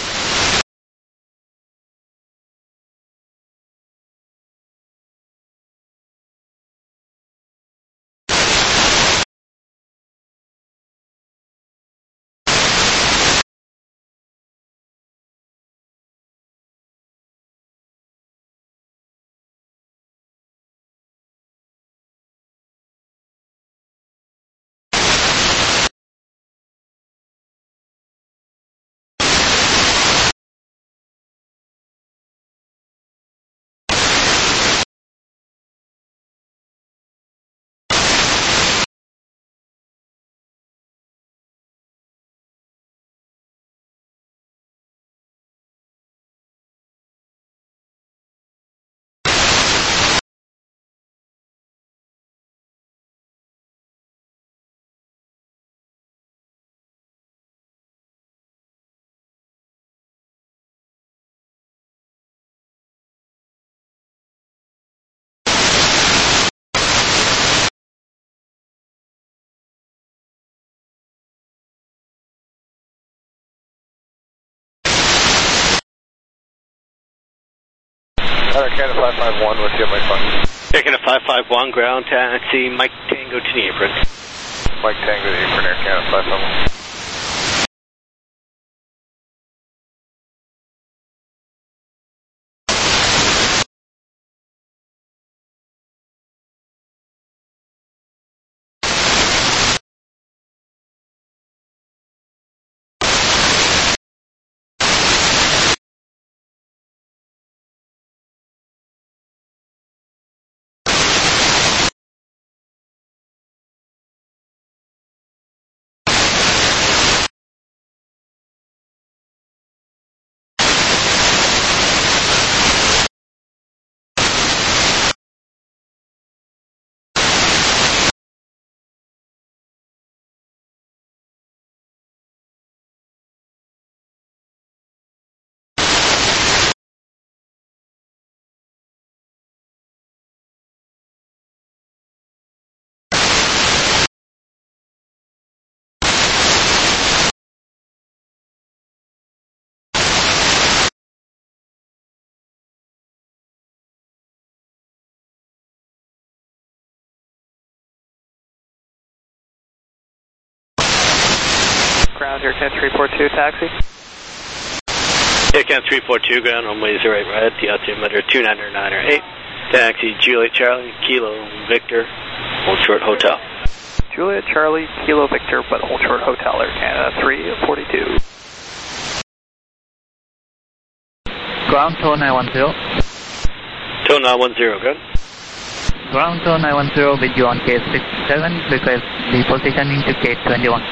Air Canada five five one, what's your Mike Bunny? Air Canada five five one, ground taxi, Mike Tango to the Apron. Mike Tango to the Apron, Air Canada five five one. ground, Air Canada three four two, taxi. Air Canada three four two, ground, runway zero eight right, the altimeter two nine nine eight. Taxi, Juliet Charlie, Kilo, Victor, hold short, hotel. Juliet Charlie, Kilo, Victor, but hold short, hotel, Air Canada three forty-two. Ground tow nine one zero. Tow nine one zero, good. Ground tow nine one zero with you on K sixty-seven, request the positioning to K twenty-one.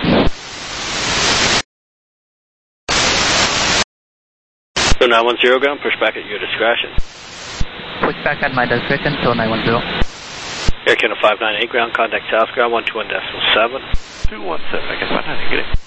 Tow nine one zero, ground, push back at your discretion. Push back at my discretion, tow nine one zero. Air Canada five nine eight, ground, contact south, ground, one two one decimal seven. two one seven, I can find out, get it.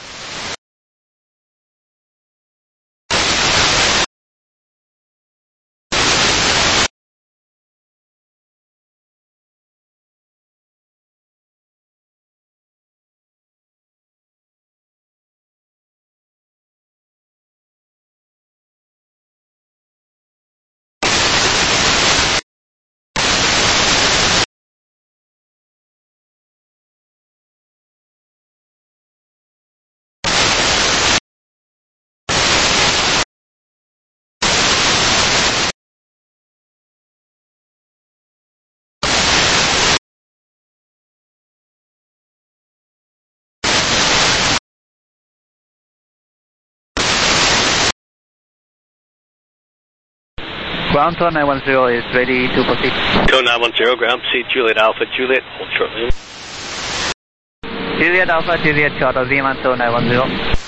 Ground tow nine one zero is ready to proceed. Tow nine one zero, ground, proceed, Juliet Alpha, Juliet, hold short, Lima. Juliet Alpha, Juliet Charlie, Lima, tow nine one zero.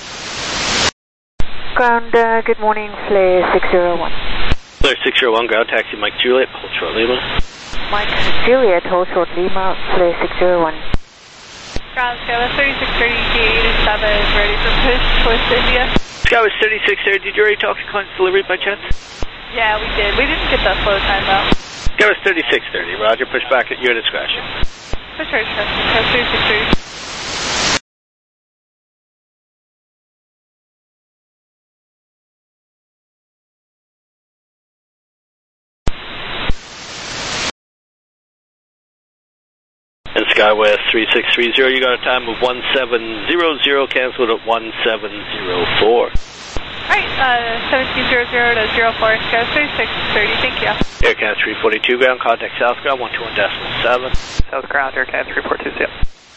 Ground, uh, good morning, Flare six zero one. Flare six zero one, ground, taxi, Mike Juliet, hold short, Lima. Mike Juliet, hold short, Lima, Flare six zero one. Ground, Skywest thirty-six thirty, K eighty-seven, ready for push towards India. Skywest thirty-six thirty, did you already talk to client's delivery by chance? Yeah, we did. We didn't get that flow time though. Skywest thirty-six thirty, roger, push back at your discretion. Push our Skywest thirty-six thirty. And Skywest three six three zero, you got a time of one seven zero zero, canceled at one seven zero four. Alright, uh, seventeen zero zero to zero four, Skywest thirty-six thirty, thank you. Air Canada three forty-two, ground, contact south, ground, one two one decimal seven. South ground, Air Canada three four two, see ya.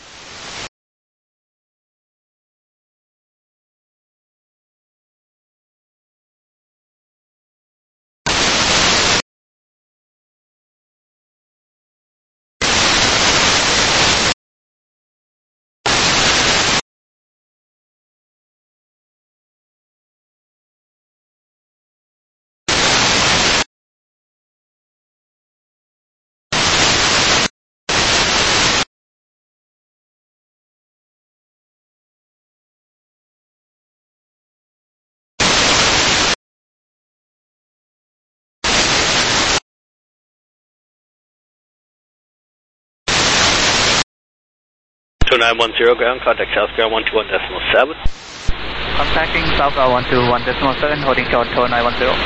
Tow nine one zero, ground, contact south, ground, one two one decimal seven. Contacting south ground one two one decimal seven, holding short, tow nine one zero.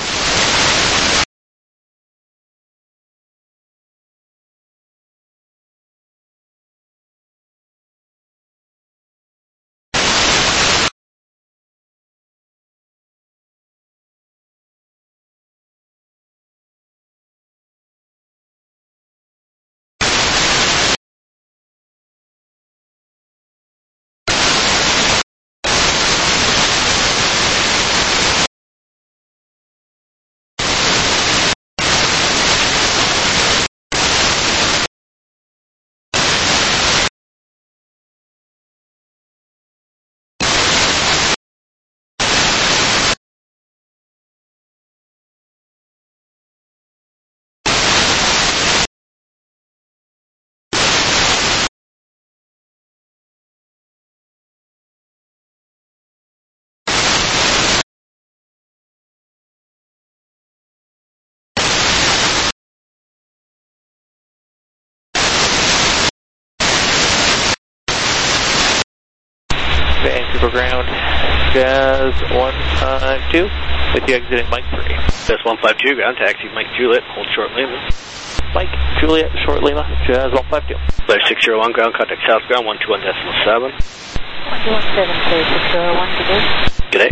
Vancouver ground, Jazz one five two, with you exiting Mike three. Jazz one five two, ground, taxi, Mike Juliet, hold short, Lima. Mike Juliet, short Lima, Jazz one five two. Flare six zero one, ground, contact south, ground, one two one decimal seven. one two one seven, six zero one, good day. Good day.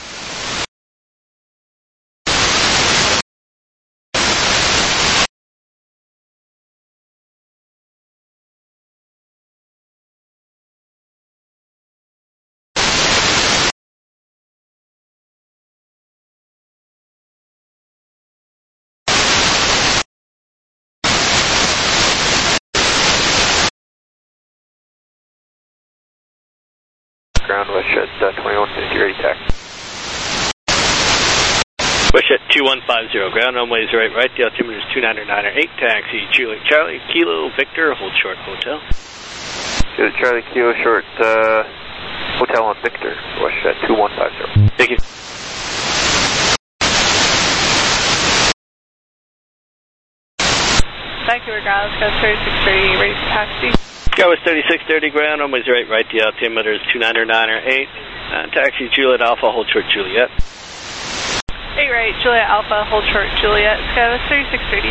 Ground Westjet uh, twenty-one fifty, ready taxi. Westjet two one five zero, ground runway is right, right, the altimeter is two nine nine eight, taxi Juliet Charlie, Kilo Victor, hold short hotel. Juliet Charlie, Kilo short, uh, hotel on Victor, Westjet two one five zero. Thank you. Vancouver ground, let's go thirty-six thirty, ready for taxi. Go with thirty-six thirty, ground runway is right, right, the altimeter is two nine nine eight, uh, taxi Juliet Alpha, hold short Juliet. eight right, Juliet Alpha, hold short Juliet, Sky was thirty-six thirty.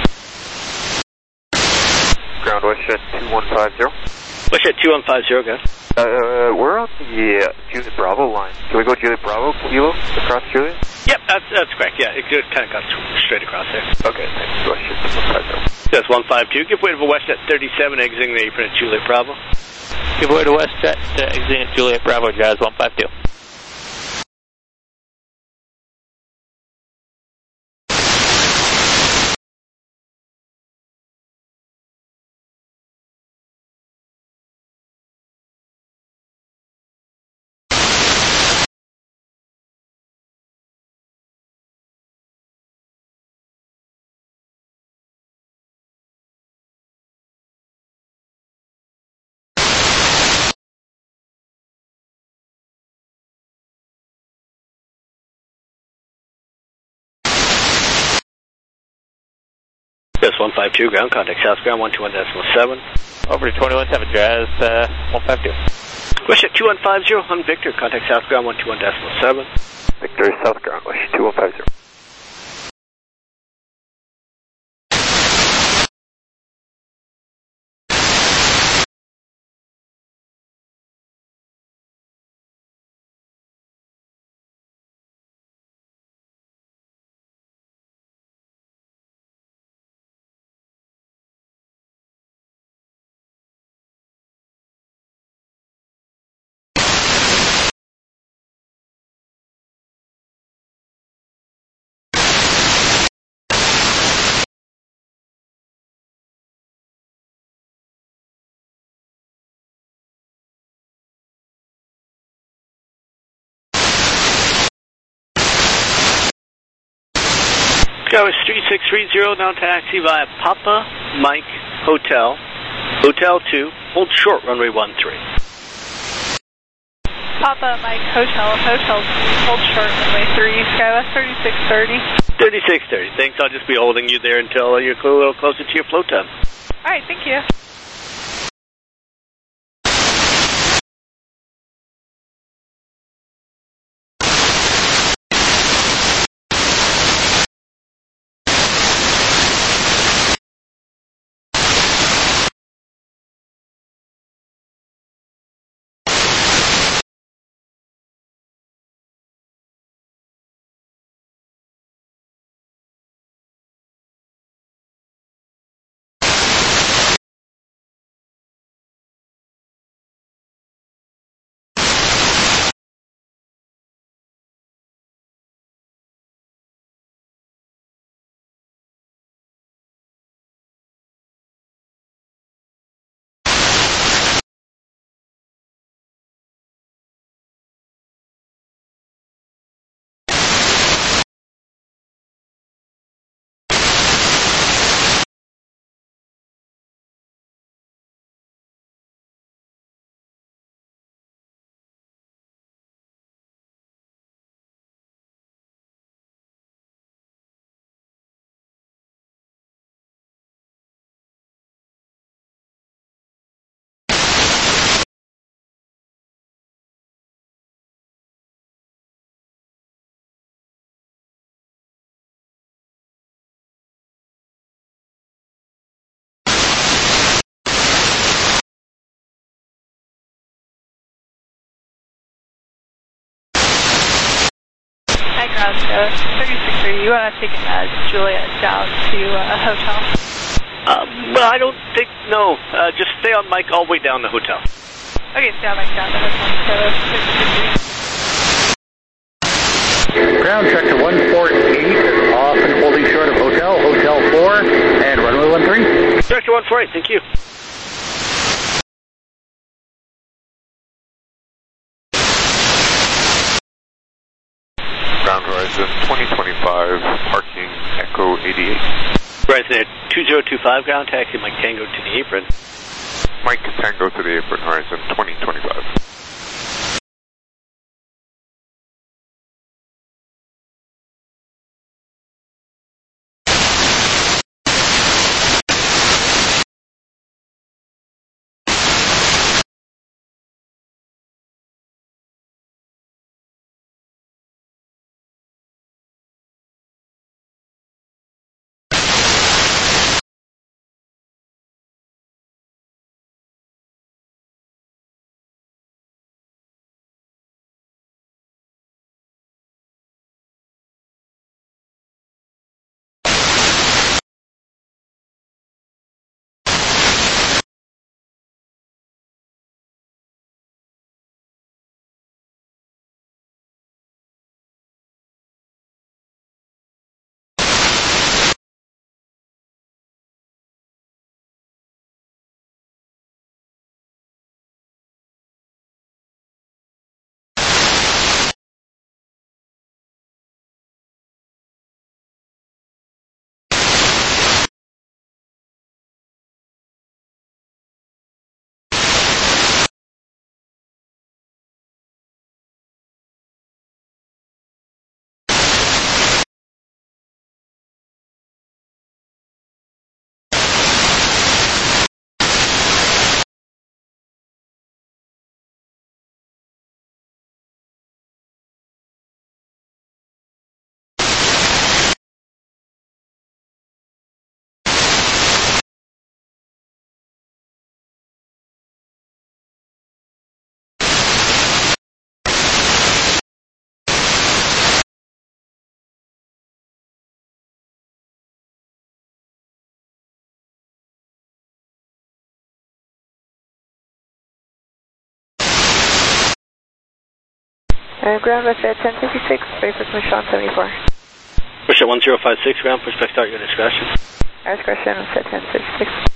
Ground Westjet two one five zero. Westjet two one five zero, go. Uh, we're on the uh, Juliet Bravo line. Can we go Juliet Bravo, Kilo, across Juliet? Yep, that's, that's correct, yeah, it just kind of got straight across there. Okay, thanks. Westjet two one five zero. That's one five two, give way to Westjet thirty-seven, exiting the apron at Juliet Bravo. Give way to Westjet, uh, exiting at Juliet Bravo, Jazz one five two. That's one five two, ground contact South Ground one two one decimal seven. Over to twenty-one seven, Jazz uh, one five two. Westjet two one five zero on Victor, contact South Ground one two one decimal seven. Victor South Ground, Westjet two one five zero. Go is three six three zero, now taxi via Papa Mike Hotel, Hotel two, hold short runway one three. Papa Mike Hotel, Hotel two, hold short runway three, Skywest thirty-six thirty. thirty-six thirty, thanks, I'll just be holding you there until you're a little closer to your flow time. Alright, thank you. Hi, ground show. thirty-six thirty. You want to take uh, Juliet down to uh, a hotel? Uh, well, I don't think, no. Uh, just stay on Mike all the way down to the hotel. Okay, stay on Mike down to the hotel. So, thirty-six thirty. Ground check to one four eight, off and holding short of hotel, hotel four, and runway one three. Director one four eight, thank you. Ground Horizon twenty twenty-five, parking Echo eighty-eight. Horizon at two zero two five, ground taxi Mike Tango to the apron. Mike Tango to the apron, Horizon twenty twenty-five. Uh, ground West at ten fifty-six, ready for Michon seventy-four. Push at one zero five six, ground, push back start your discretion. Our discretion was at ten fifty-six.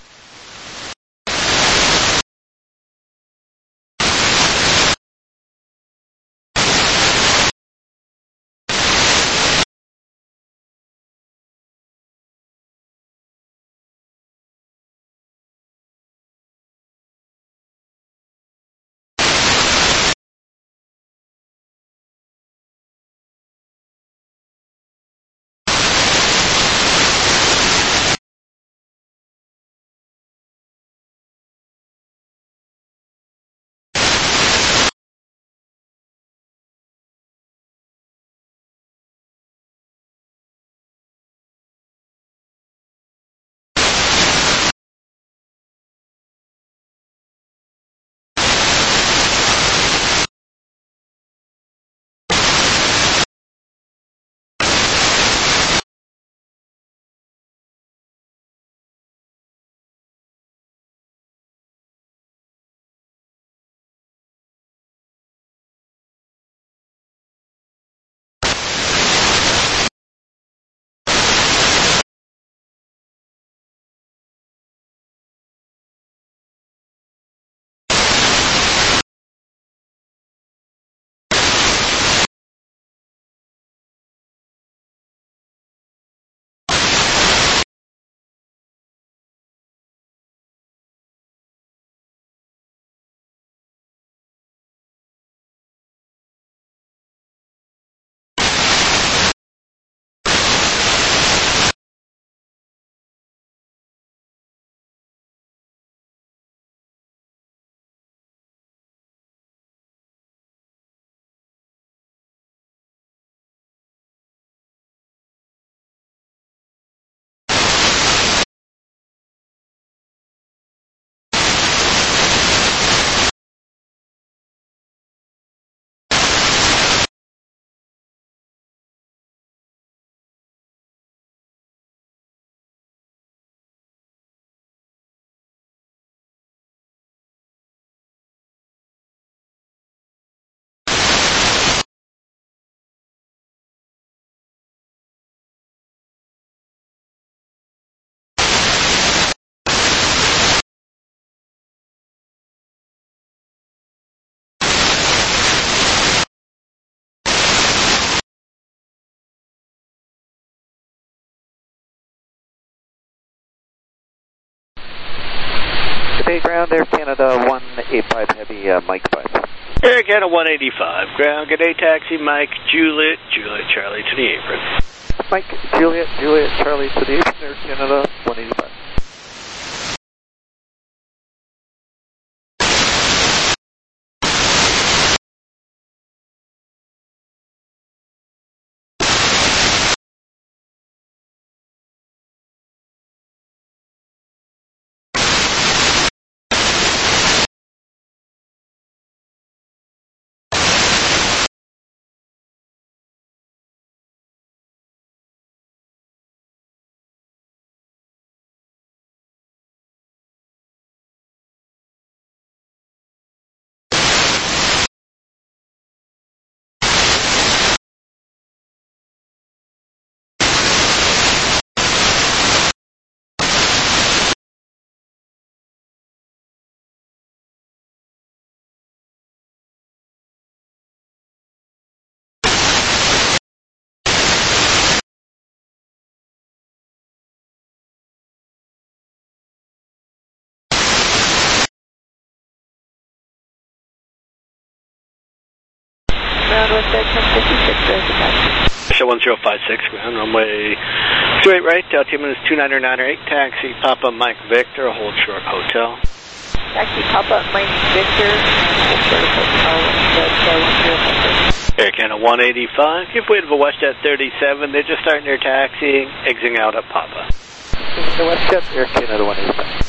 Okay, ground Air Canada one eighty-five Heavy, uh, Mike five. Air Canada one eighty-five, ground, good day, taxi, Mike, Juliet, Juliet, Charlie to the apron. Mike, Juliet, Juliet, Charlie to the apron, Air Canada one eighty-five. Ground one six one fifty-six, Show one zero five six, ground, runway two eight right, altimeter is two nine nine eight, taxi, Papa Mike Victor, hold short hotel. Taxi, Papa Mike Victor, hold short hotel, one zero five six. Air Canada one eighty-five, give way to the WestJet thirty-seven, they're just starting their taxiing, exiting out at Papa. The WestJet Air Canada one eighty-five.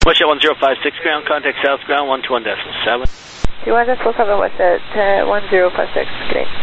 West Jet one zero five six ground, contact south ground one two one decimal seven. two one decimal seven, West Jet uh, one zero five six, good day.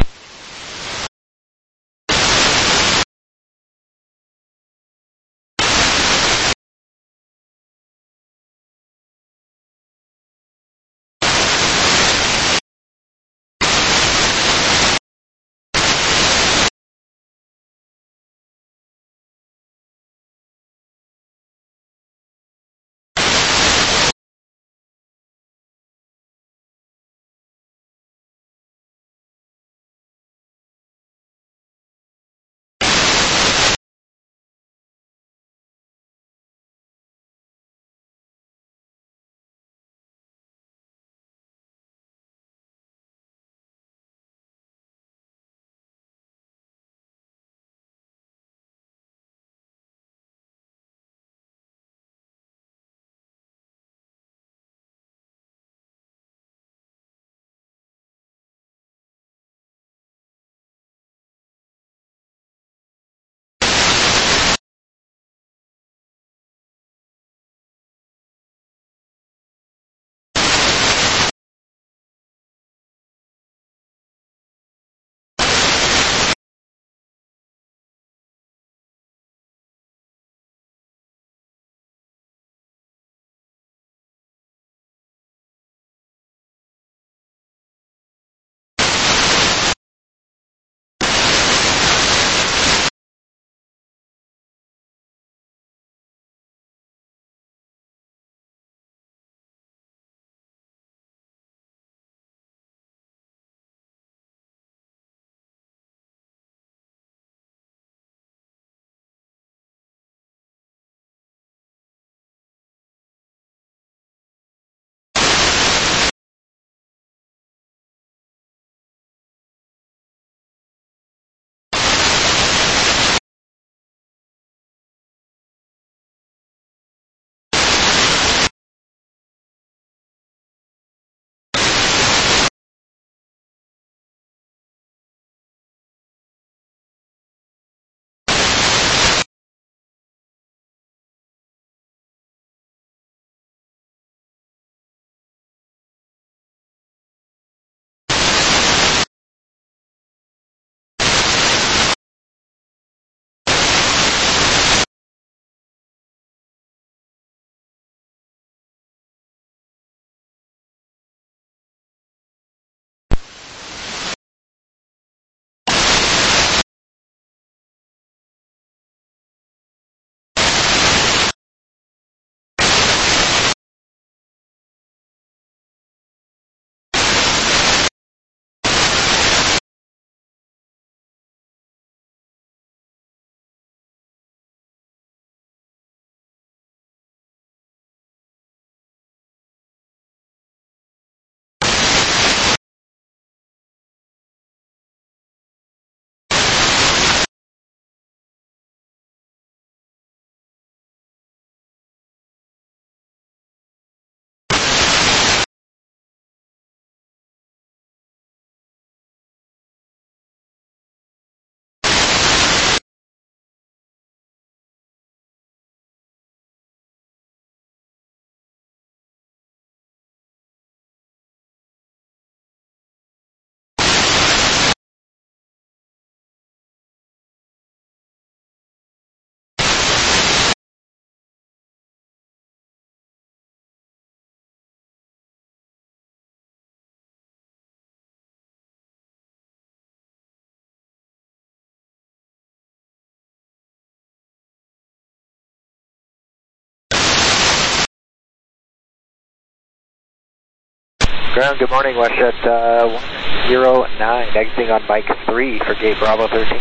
Ground, good morning, West Jet uh, one zero nine, exiting on Mike three for gate Bravo thirteen.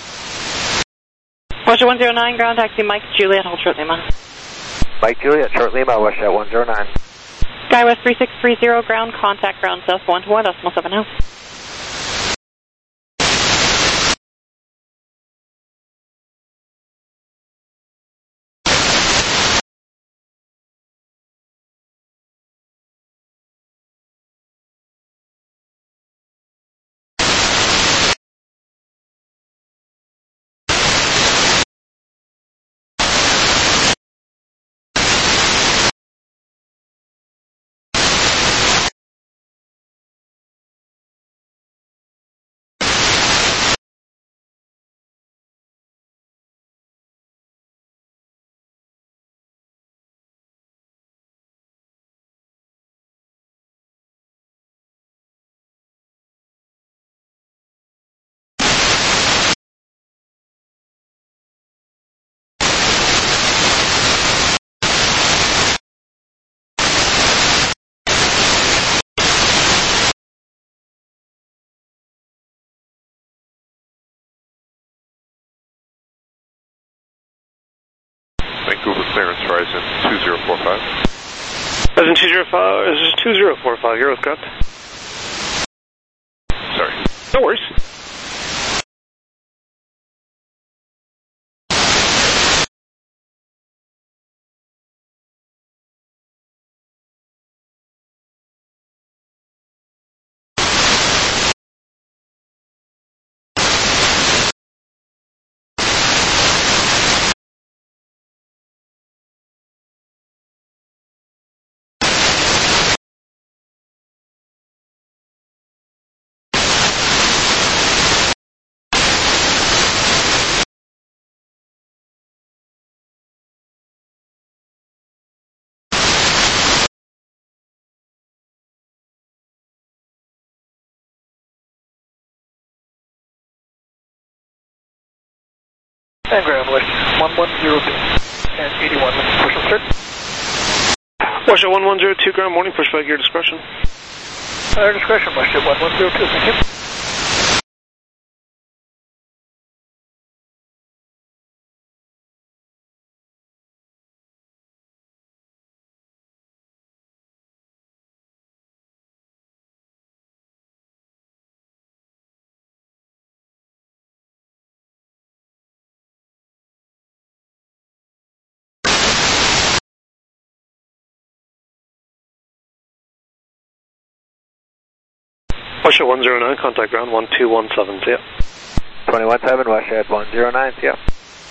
West Jet one zero nine, ground taxi Mike Juliet, hold short Lima. Mike Juliet, short Lima, West Jet one zero nine. SkyWest three six three zero, ground contact ground south one two one decimal seven now. Google clearance, Horizon two zero four five. Horizon two zero five, this is two zero four five, Euro correct. Sorry. No worries. And ground west one one zero two and eighty-one, push and start. Westjet one one zero two, ground morning, push back your discretion. Our discretion, Westjet one one zero two, thank you. Westjet one zero nine, contact ground one two one seven, see ya. twenty-one seven, Westjet one zero nine, see ya.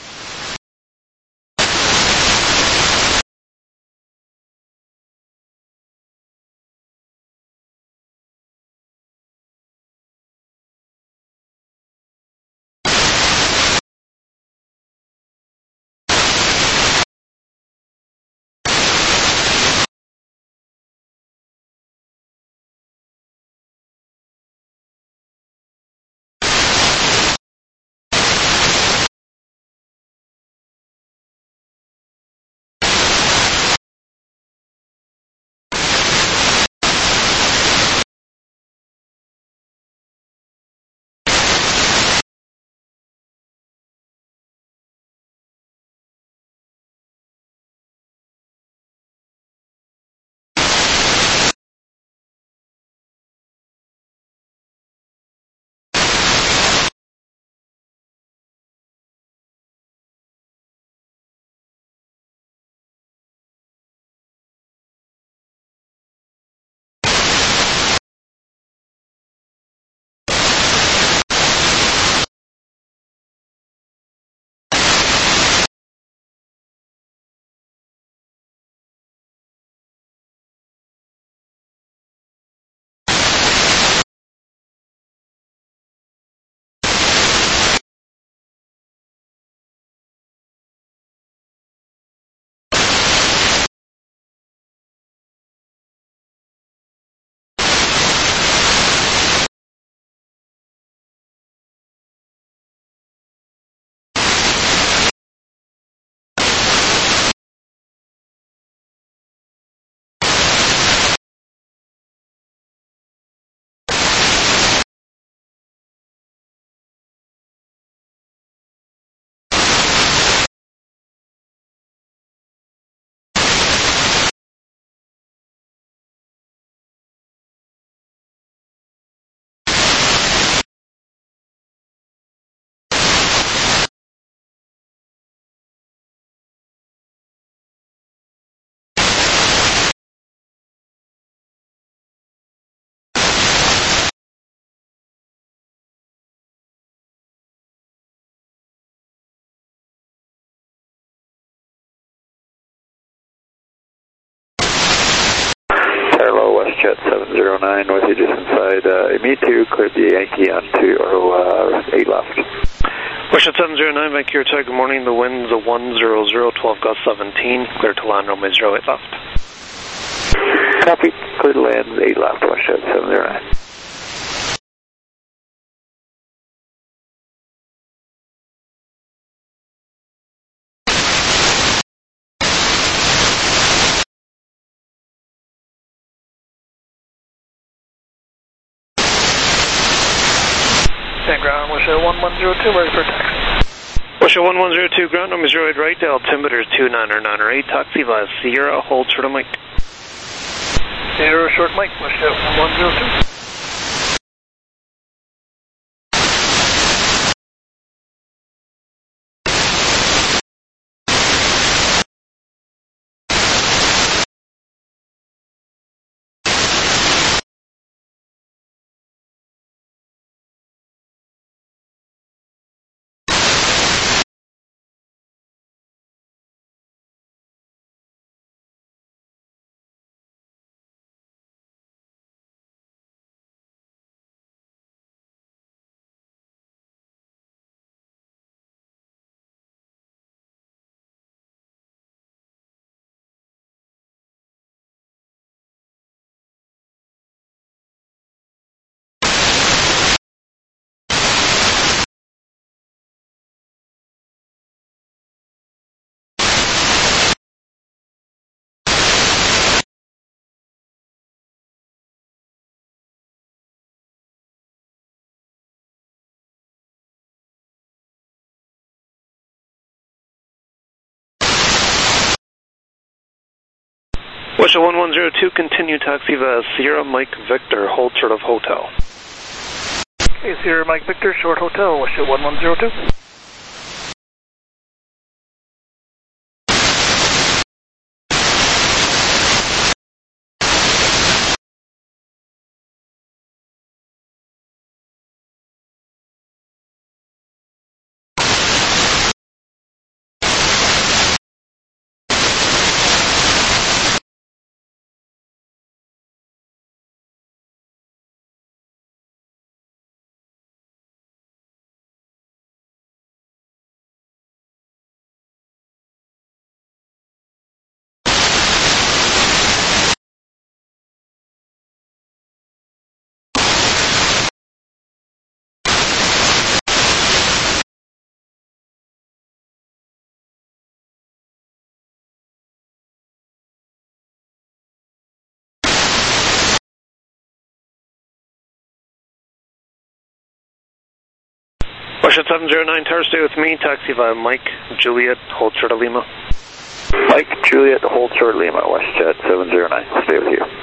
Westjet seven zero nine, with you just inside uh, Me two, cleared the Yankee on two, or uh, eight left. Westjet seven zero nine, Vancouver Tech, good morning. The wind's a one zero zero, twelve gust seventeen, clear to land runway zero eight left. Copy, clear to land eight left, Westjet seven zero nine. Stand ground, Westjet one one zero two, ready for taxi. Russia one one zero two, ground number zero eight right, altimeter two nine nine eight, taxi via Sierra, hold short of Mike. Sierra short Mike, Russia one one zero two. Russia one one zero two, continue taxi via Sierra Mike Victor, hold short of hotel. Okay, Sierra Mike Victor, short hotel, Russia one one zero two. Russia seven zero nine, Tower, stay with me, taxi via Mike Juliet, hold short of Lima. Mike Juliet, hold short Lima, WestJet seven zero nine, stay with you.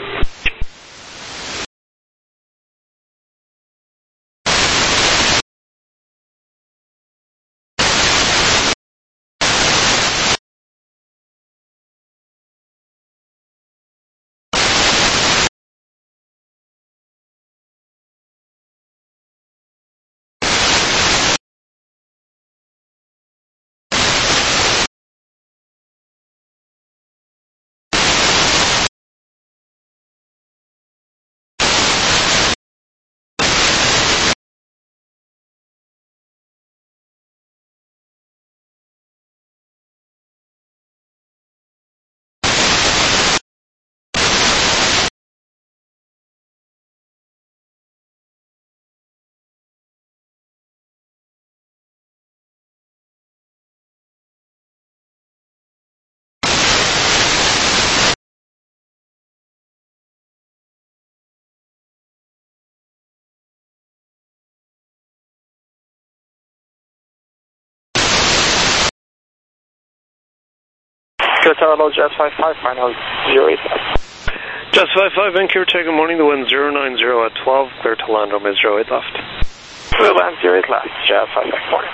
Good Tower, low Jazz five five, final zero eight five. Jazz five five, Vancouver, take good morning, the wind zero nine zero at twelve, clear to land on zero eight left. Clear land zero eight left, Jazz five five four.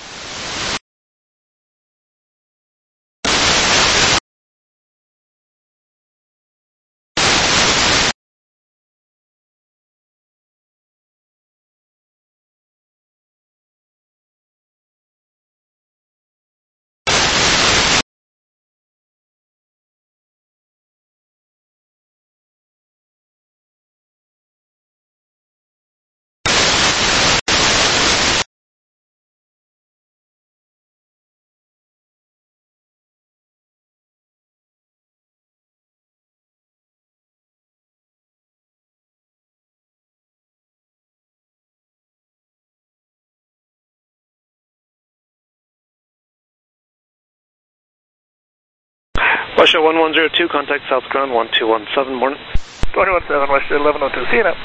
Russia one one zero two, contact South Ground one two one seven, morning. one two one seven, Russia eleven oh two, see you now.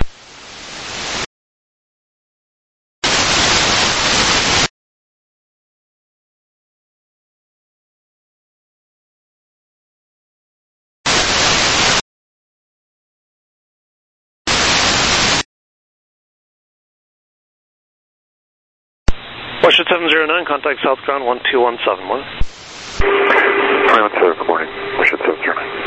Westjet seven zero nine, contact South Ground one two one seven one. nine one seven, good morning. Westjet seven zero nine.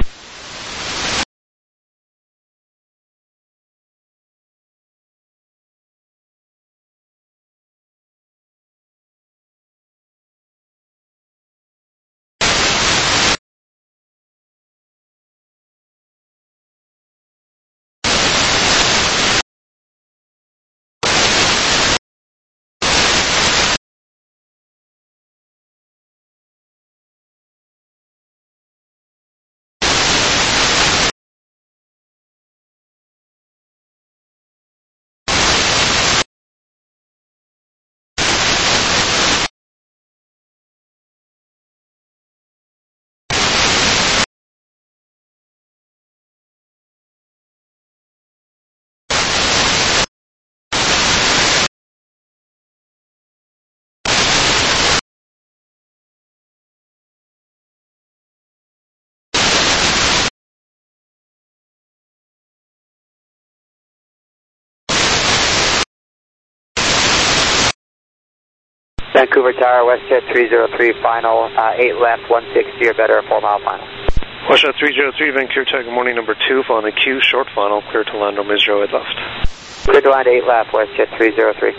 Vancouver Tower, Westjet three zero three, final, uh, eight left, one sixty or better, four mile final. Westjet three zero three, Vancouver Tower, good morning, number two, following the Q, short final, clear to land on zero eight left. Clear to land eight left, Westjet three zero three.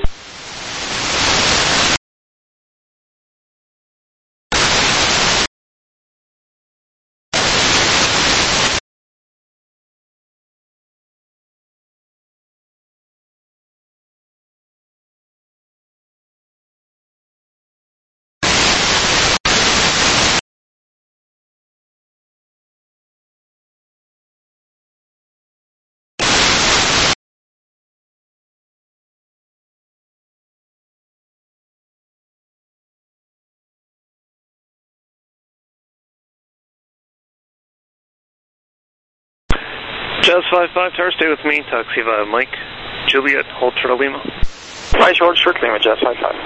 Jazz five five, Tower, stay with me, taxi via Mike, Juliet, hold for Lima. Mike, hold short Lima, Jazz five five.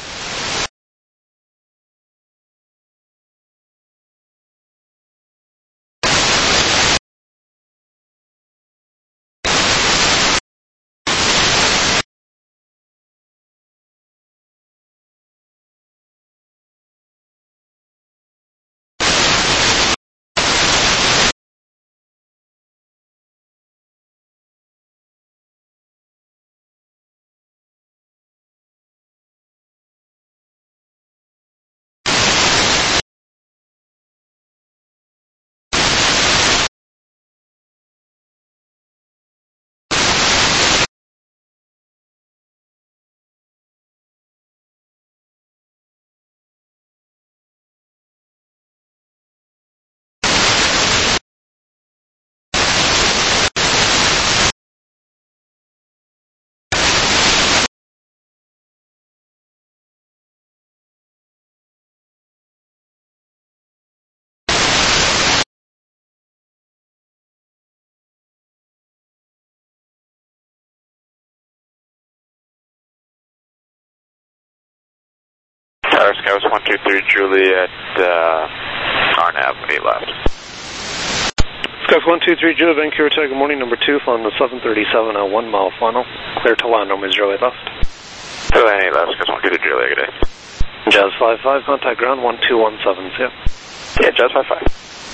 Tower Scouts one two three Juliet, uh, Arnav, eight left. Scouts one two three Juliet, Vancouver Tower, good morning, number two, following the seven thirty-seven at one mile final, clear to land on zero eight left. Two eight left, Scouts one two three Juliet, good day. Jazz five five, contact ground one two one seven, see ya. Yeah, Jazz five five.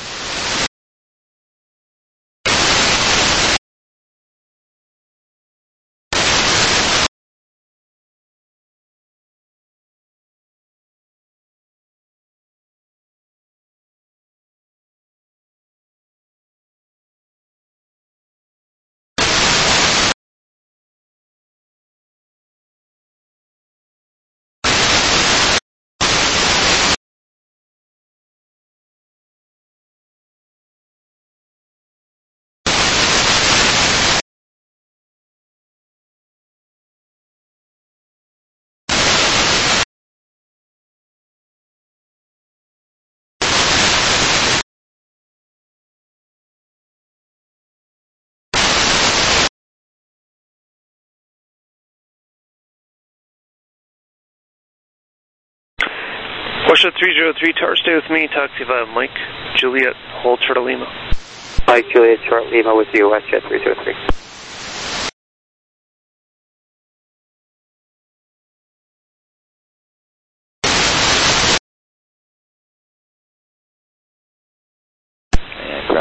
Westjet three zero three, Tower, stay with me, taxi via Mike, Juliet, hold short of Lima. Mike, Juliet, short Lima with you, Westjet three zero three.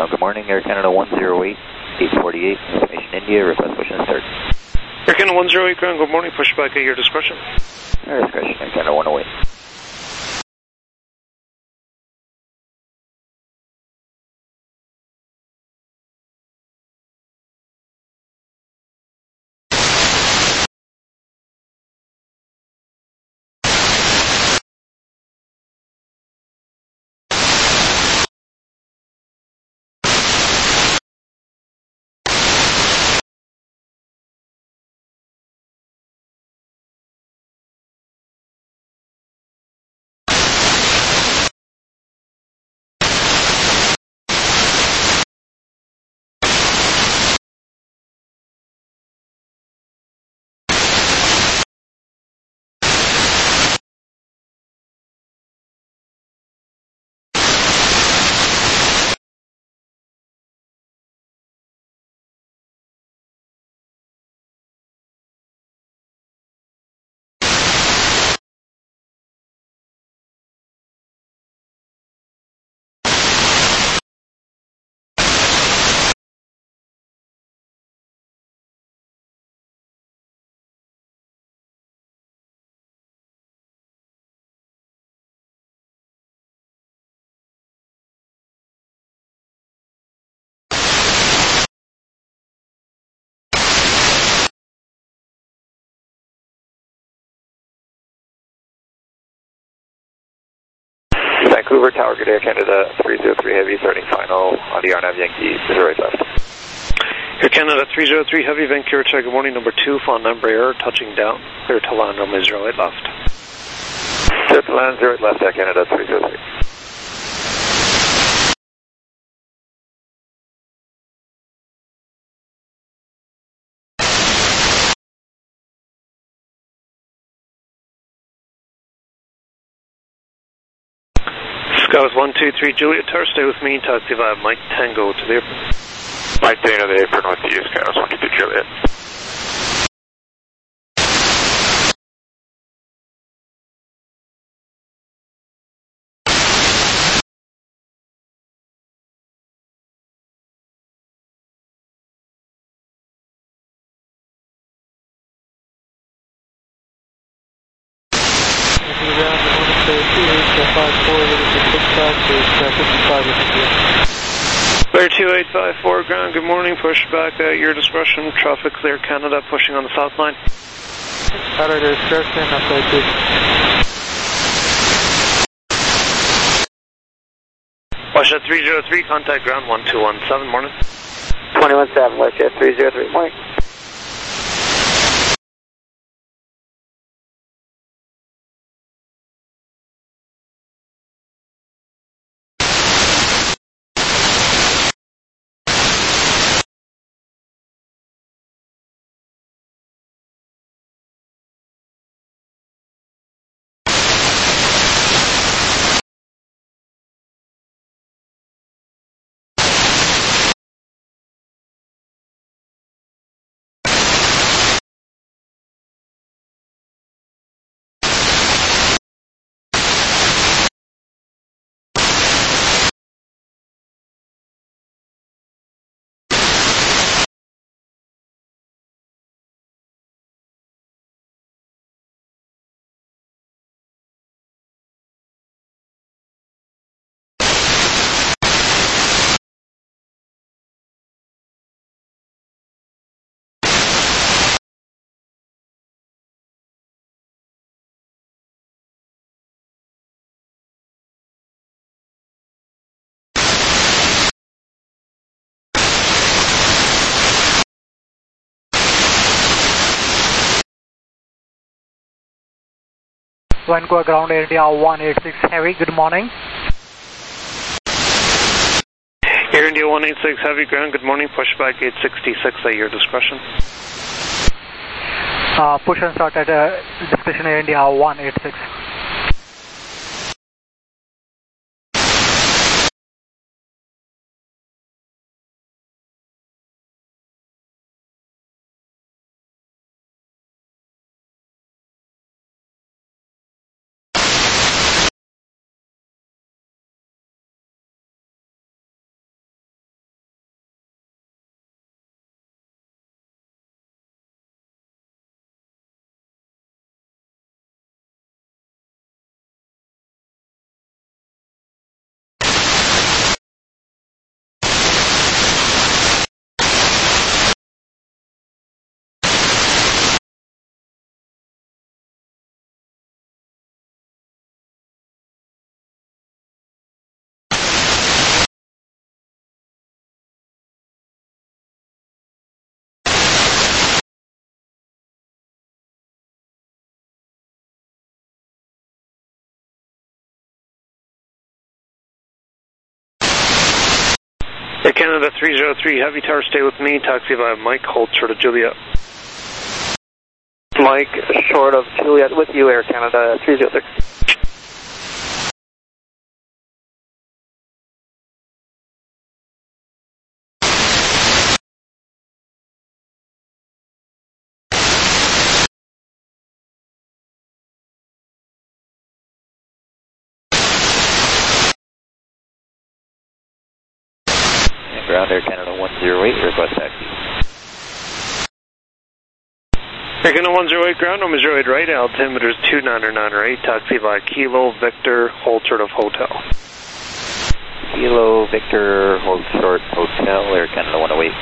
Ground, good morning, Air Canada one zero eight, eight forty-eight, information India, request push and start. Air Canada one zero eight Ground, good morning, push back at your discretion. Air discretion, Air Canada one oh eight. Vancouver Tower, good Air Canada three zero three Heavy, starting final on the R NAV Yankee, zero right left. Air Canada three zero three Heavy, Vancouver Tower, good morning, number two, fond Embraer, touching down, clear to land, runway zero eight left. Clear to land, zero eight left, Air Canada three zero three. Scott one two three Juliet Tower, stay with me, taxi via Mike Tango to the airport. Mike Tango to the airport northeast, Scott one two two Juliet. Clear two eight five four ground, good morning, push back at your discretion, traffic clear Canada, pushing on the south line. At our discretion, that's I T. Westjet three zero three, contact ground one two one seven, morning. twenty-one seven, Westjet three zero three, morning. Vancouver ground, India one eight six Heavy, good morning. Air India one eight six Heavy, ground, good morning, push back eight sixty-six at your discretion. Uh, push and start at uh, discretion Air India one eight six. Air Canada three zero three, Heavy Tower, stay with me, taxi via Mike, hold short of Juliet. Mike, short of Juliet with you, Air Canada three zero six. Ground Air Canada one zero eight, request taxi. Air Canada one zero eight, ground, number zero eight right, altimeter is two nine nine right, taxi via Kilo, Victor, hold short of hotel. Kilo, Victor, hold short, hotel, Air Canada one oh eight.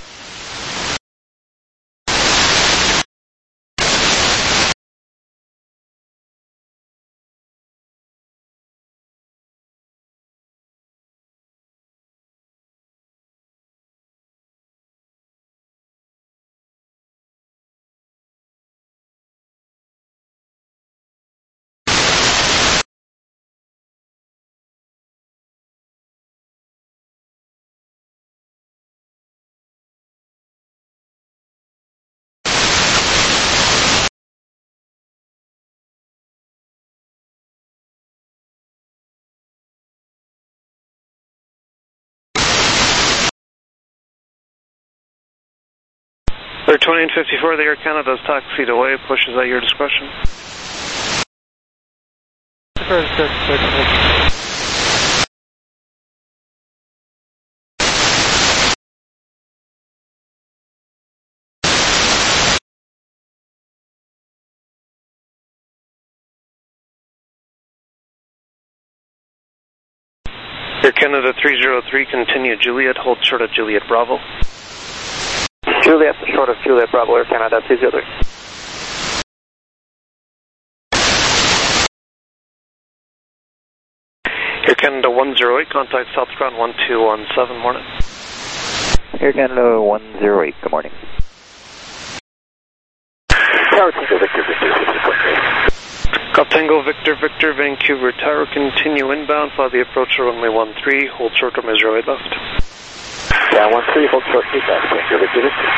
Air twenty and fifty-four, the Air Canada's taxied away, pushes at your discretion. Air Canada three zero three, continue Juliet, hold short of Juliet Bravo. Juliet, short of Juliet Bravo, Air Canada three zero three. Air Canada one zero eight, contact South Ground one two one seven, morning. Air Canada one zero eight, good morning. Tower Tango Victor, Victor, Golf Tango Victor, Victor, Vancouver Tower, continue inbound, follow the approach to runway one three, hold short on zero eight left. Yeah, one three, hold short, keep that, Tango Victor, Victor.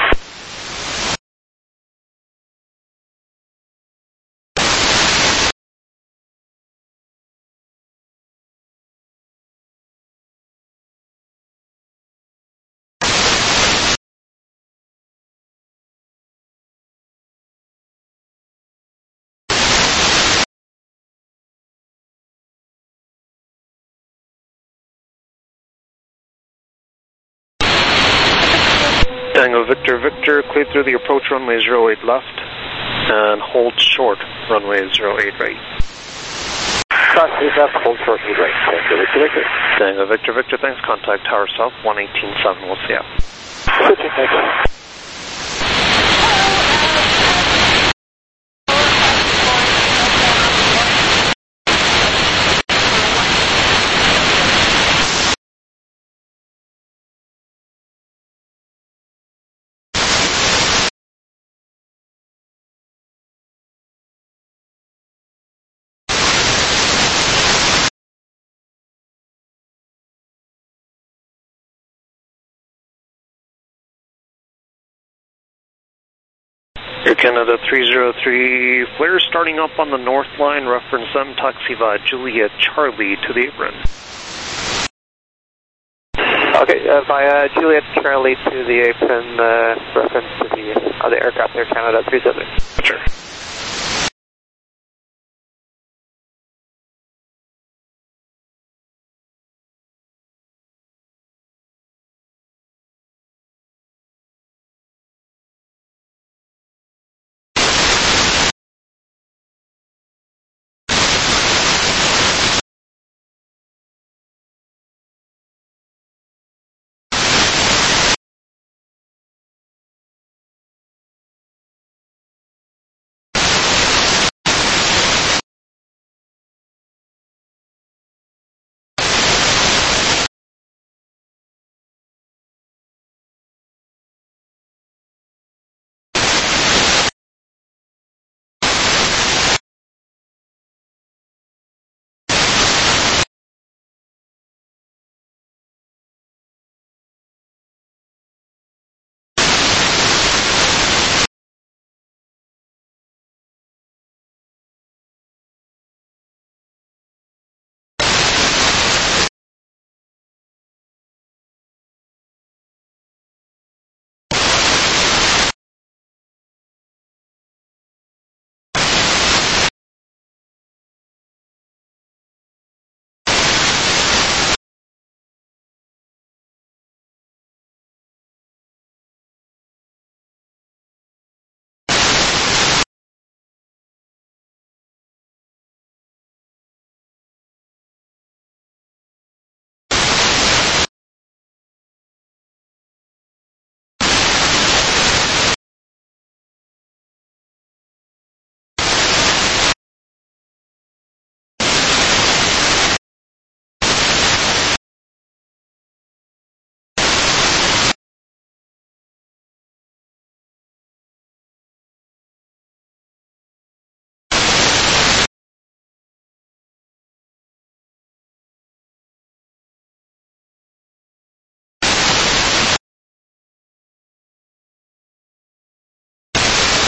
Tango Victor, Victor, clear through the approach runway zero eight left, and hold short runway zero eight right. Cross eight left, hold short, eight right. Tango Victor, Victor. Tango Victor, Victor, thanks, contact Tower South one eighteen seven, we'll see ya. Switching, thank you. Air Canada three zero three, flares starting up on the north line, reference them, taxi via Juliet Charlie to the apron. Okay, uh, via Juliet Charlie to the apron, uh, reference to the other aircraft, Air Canada three zero three. Sure.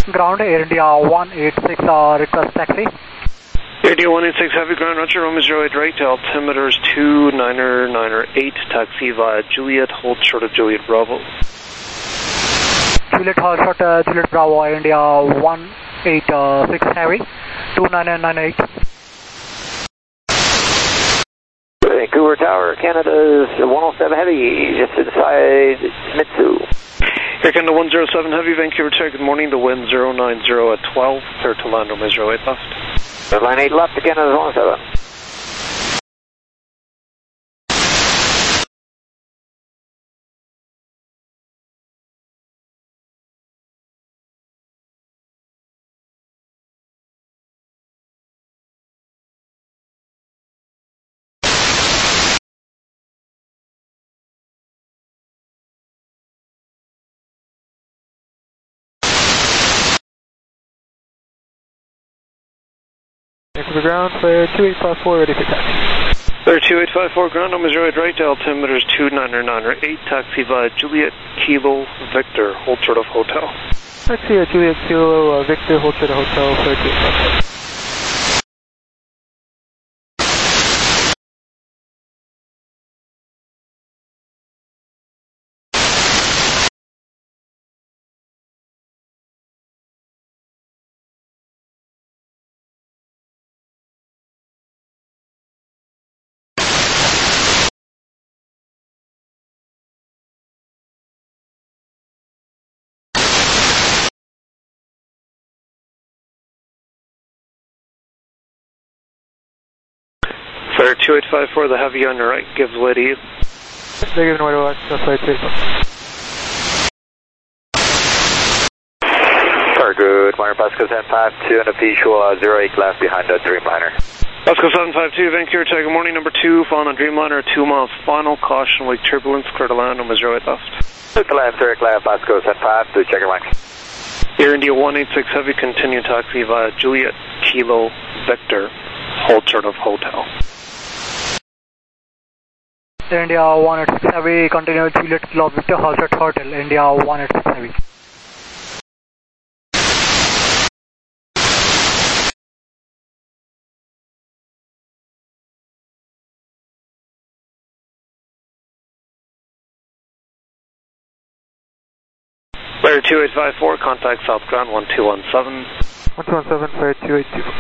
Ground, Air India one eight six, uh, request taxi. Air India one eight six, heavy ground, Roger, Romeo zero eight right, altimeter is two niner niner eight, taxi via Juliet, hold short of Juliet Bravo. Juliet, hold short, uh, Juliet Bravo, Air India one eight six, heavy, two niner nine eight. Vancouver Tower, Canada's one oh seven heavy, just inside Mitsu. Air Canada one oh seven heavy, Vancouver Tower, good morning, the wind zero nine zero at twelve, clear to land, Romeo zero eight left. Line eight left to Canada's one oh seven. Back to the ground, flare two eight five four, ready for taxi. Flare two eight five four, ground, Romeo zero eight right, altimeter is two niner niner eight, taxi via Juliet, Kilo, Victor, hold short of hotel. Taxi at Juliet, Kilo, uh, Victor, hold short of hotel, flare two eight five four. Flare two eight five four, the heavy on your right gives way to you. Negative and white watch, flare two eight five four. Car good, Minor Pasco seven five two and a visual uh, zero eight left behind the Dreamliner. Pasco seven five two, Vancouver Tower, good morning, number two, following on Dreamliner, two miles final, caution, weak turbulence, clear to land, Romeo zero eight left. Clear to land, sir, clear Pasco seven five two, check your mic. Air India one eight six heavy, continue taxi via Juliet, Kilo, Victor, hold short of hotel. Air India one eight six heavy, continue Juliet, Kilo, Victor, hold short hotel, India one eight six heavy. Flare two eight five four, contact South Ground one two one seven. one two one seven, flare two eight two four.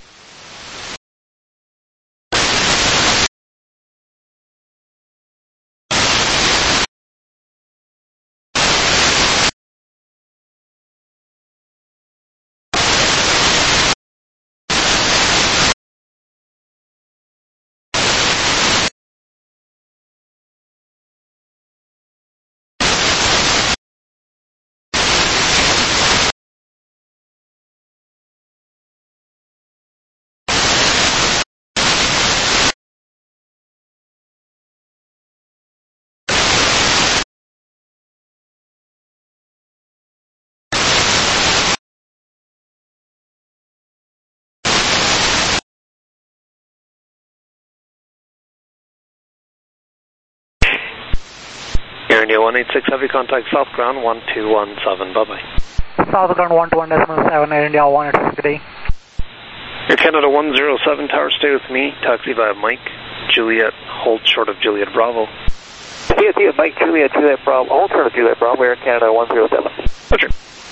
Air India one eight six heavy, contact South Ground one two one seven, bye bye. South Ground one two one seven, Air India one eight six, good day. Air Canada one oh seven, tower, stay with me, taxi via Mike, Juliet, hold short of Juliet Bravo. See you, Mike, Juliet, Juliet Bravo, hold short of Juliet Bravo, Air Canada one oh seven. Roger.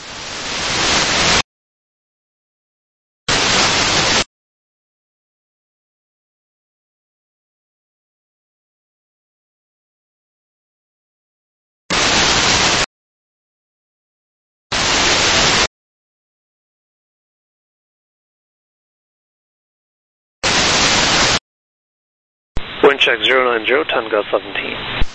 Wind check zero nine zero, ten gust seventeen.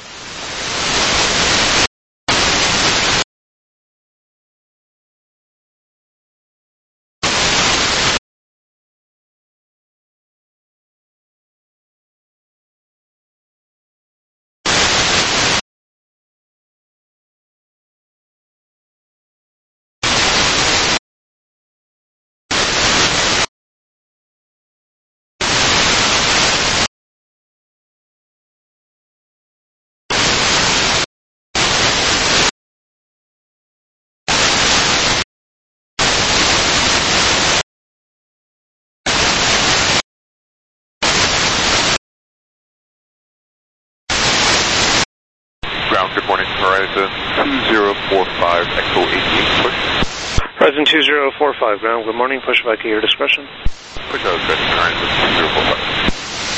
Ground, good morning. Horizon two zero four five, Echo eighty-eight, push. Horizon two zero four five, ground, good morning. Push back at your discretion. Push out discretion, Horizon two zero four five.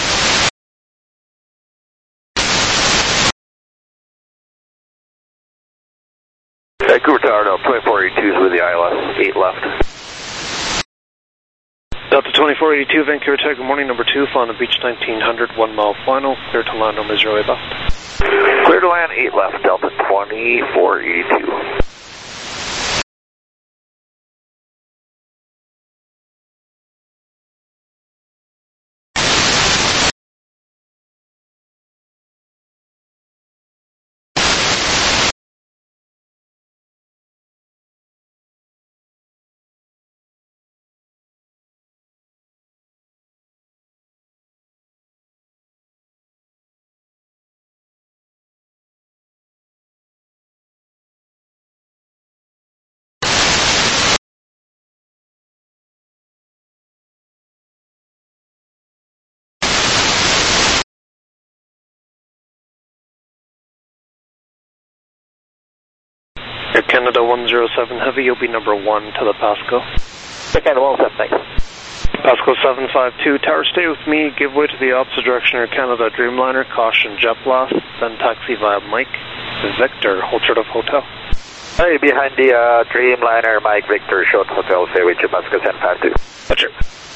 Vancouver Tower, now twenty-four eighty-two is with the I L S, eight left. Delta twenty-four eighty-two, Vancouver Tower, good morning, number two, following the beach nineteen hundred, one mile final, clear to land on Israel left. Clear to land, eight left, Delta twenty-four eighty-two. Air Canada one zero seven Heavy, you'll be number one to the Pasco. Air Canada one oh seven, thanks. Pasco seven five two, tower stay with me, give way to the opposite direction, Air Canada Dreamliner, caution jet blast, then taxi via Mike Victor, hold short of hotel. Hey, behind the uh, Dreamliner, Mike Victor, short hotel, fairway to Pasco seven five two. Roger.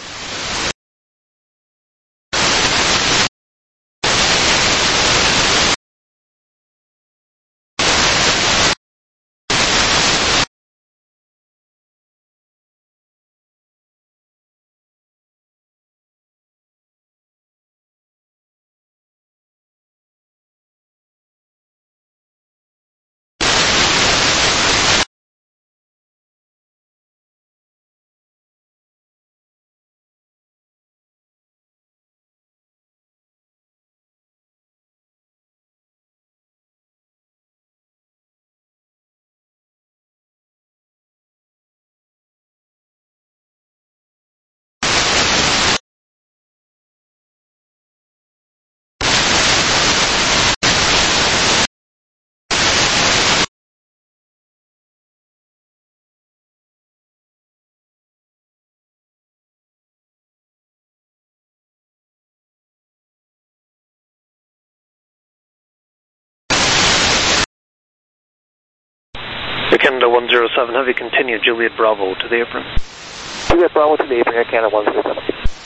Air Canada one zero seven Heavy, continue Juliet Bravo to the apron. Juliet Bravo to the apron, Air Canada one zero seven.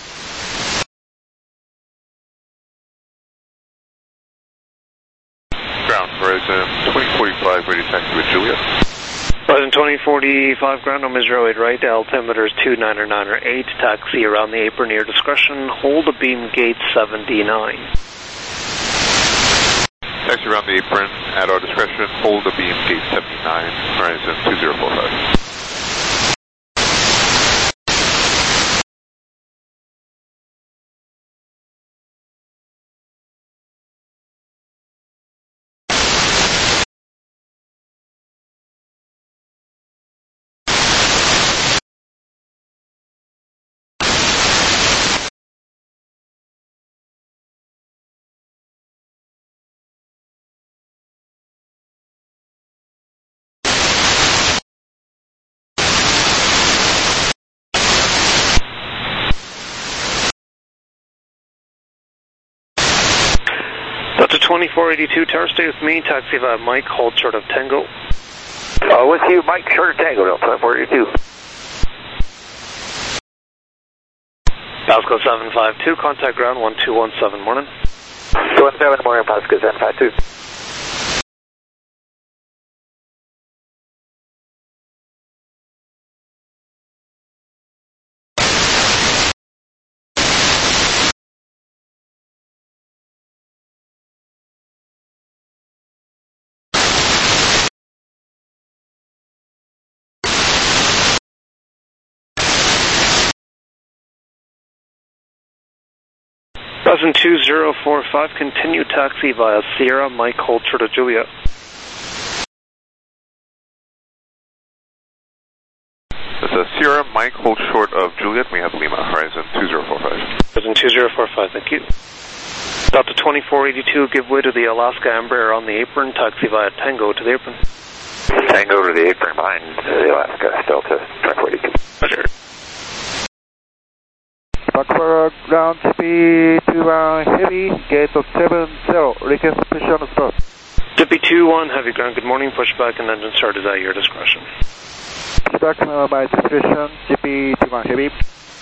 Ground, Horizon twenty forty-five, ready to taxi with Juliet. Horizon twenty forty-five, ground on Israel right, altimeter is two nine nine eight, taxi around the apron, near discretion, hold the beam gate seventy-nine. Taxi around the apron, at our discretion, hold the beam gate seventy-nine, Horizon two zero four five. Delta twenty-four eighty-two, tower stay with me, taxi via Mike, hold short of Tango. Uh, with you, Mike, short of Tango, Delta twenty-four eighty-two. Pasco seven five two, contact ground one two one seven, morning. two one seven, morning, Pasco seven five two. Horizon two zero four five, continue taxi via Sierra, Mike, hold short of Juliet. This is Sierra, Mike, hold short of Juliet, we have Lima, Horizon two zero four five. Horizon two zero four five, thank you. Delta twenty-four eighty-two, give way to the Alaska Embraer on the apron, taxi via Tango to the apron. Tango to the apron behind the Alaska, Delta twenty-four eighty-two. Roger. Back for uh, ground speed two one heavy, gate of seven zero, request push on start. Dippy two one, heavy ground, good morning, push back and engine start is at your discretion. Push back uh, by discretion, G P two one heavy.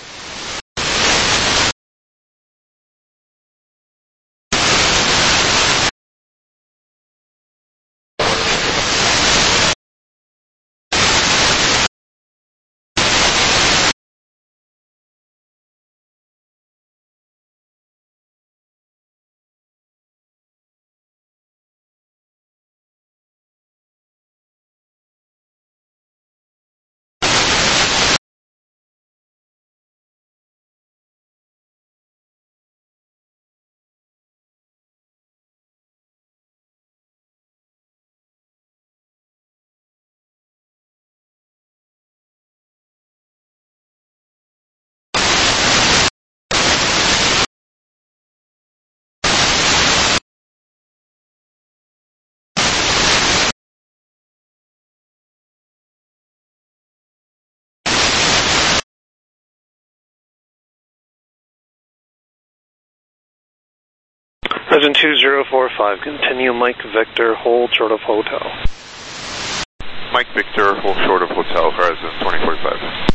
Horizon two zero four five, continue Mike Victor, hold short of hotel. Mike Victor, hold short of hotel, Horizon twenty forty-five.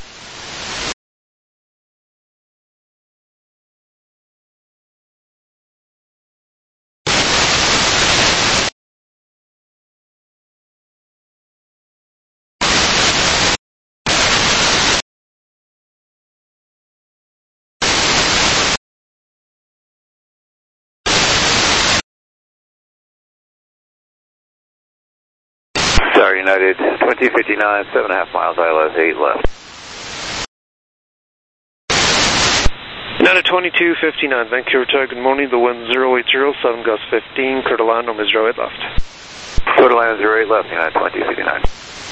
Star United, twenty fifty-nine, seven and a half miles, I L S eight left. United twenty-two fifty-nine, Vancouver Tower, good morning, the wind zero eight zero, seven gust fifteen, clear to land, number zero eight left. Clear to land zero eight left, United twenty fifty-nine.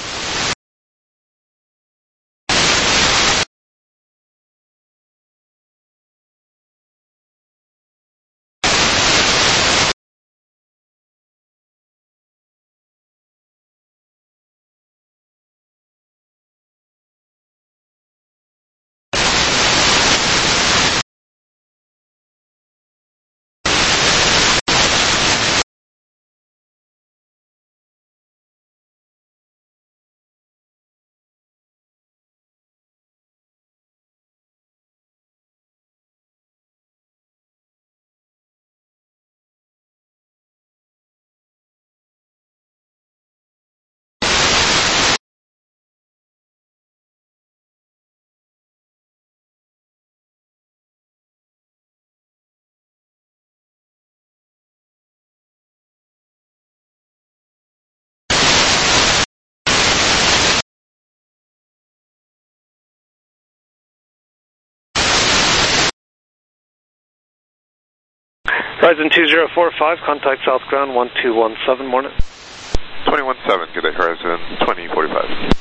Horizon two zero four five, contact South Ground one two one seven, morning. twenty one seven, good day, Horizon twenty forty-five.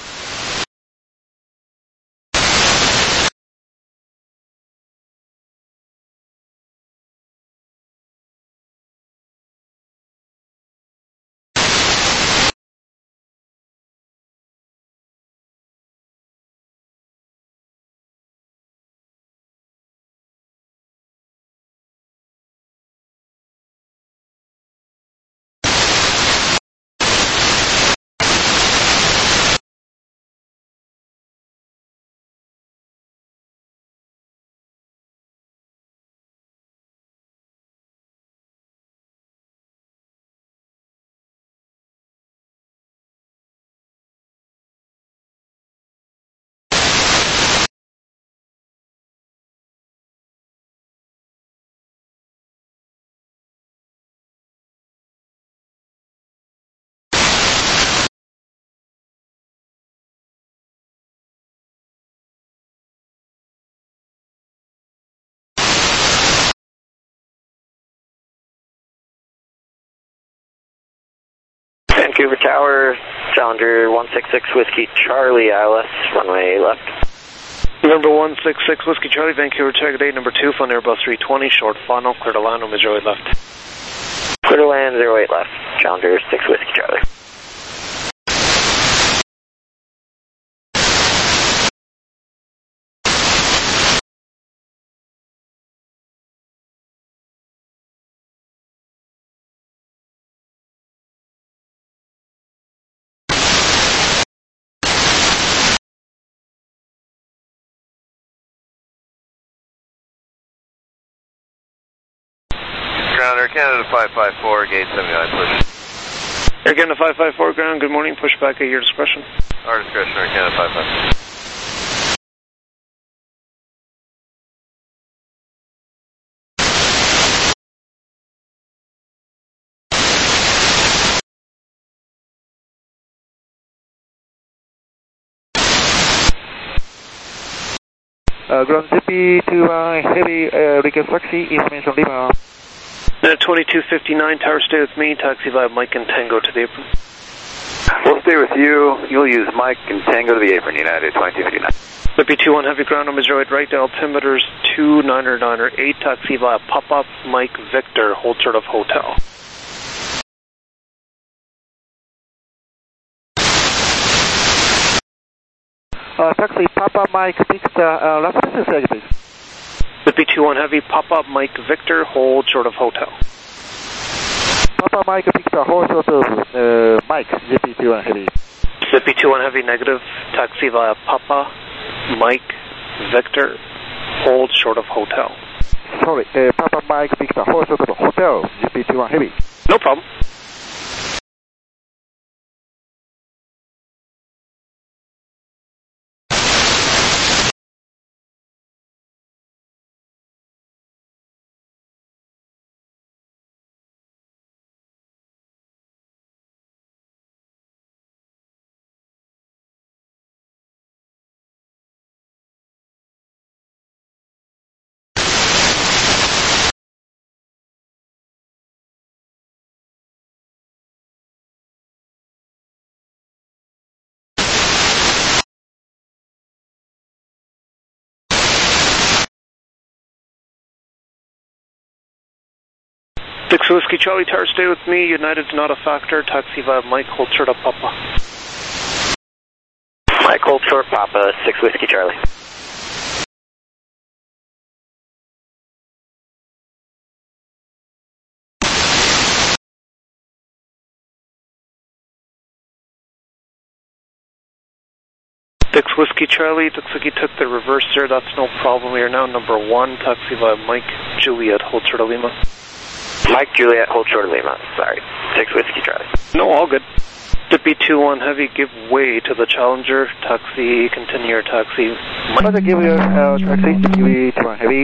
Vancouver Tower, Challenger one six six Whiskey Charlie, I L S, runway left. November one six six Whiskey Charlie, Vancouver target eight, number two, phone Airbus three twenty, short final, clear to land, zero eight left. Clear to land, zero eight left, Challenger six Whiskey Charlie. Ground Air Canada five five four, gate seventy-nine, push. Air Canada five five four, ground, good morning, push back at your discretion. Our discretion, Air Canada five five four. Uh, ground Z P two one heavy, uh, request taxi, information Lima. Uh, twenty-two fifty-nine, tower stay with me, taxi via Mike and Tango to the apron. We'll stay with you. You'll use Mike and Tango to the apron, United twenty-two fifty-nine. Z P two one heavy, ground number zero eight right, altimeters two niner niner eight, taxi via pop-up Mike Victor, hold short of hotel. Uh, taxi, Papa Mike Victor, uh, last message, please. Z P two one heavy, pop-up Mike Victor, hold short of hotel. Papa Mike Victor, hold short of uh, Mike, Z P two one heavy. Z P two one heavy, negative, taxi via Papa Mike Victor, hold short of hotel. Sorry, uh, Papa Mike Victor, hold short of hotel, Z P two one heavy. No problem. six Whiskey Charlie, tower stay with me, United's not a factor, taxi via Mike, hold short of Papa. Mike, hold short Papa, six Whiskey Charlie. six Whiskey Charlie, looks like you took the reverse there, that's no problem, we are now number one, taxi via Mike Juliet, hold short of Lima. Mike Juliet, hold short of Lima, sorry, six Whiskey Charlie. No, all good. Z P two one heavy, give way to the Challenger, taxi, continue your taxi. Mike. Give you, uh, taxi, give you two one heavy.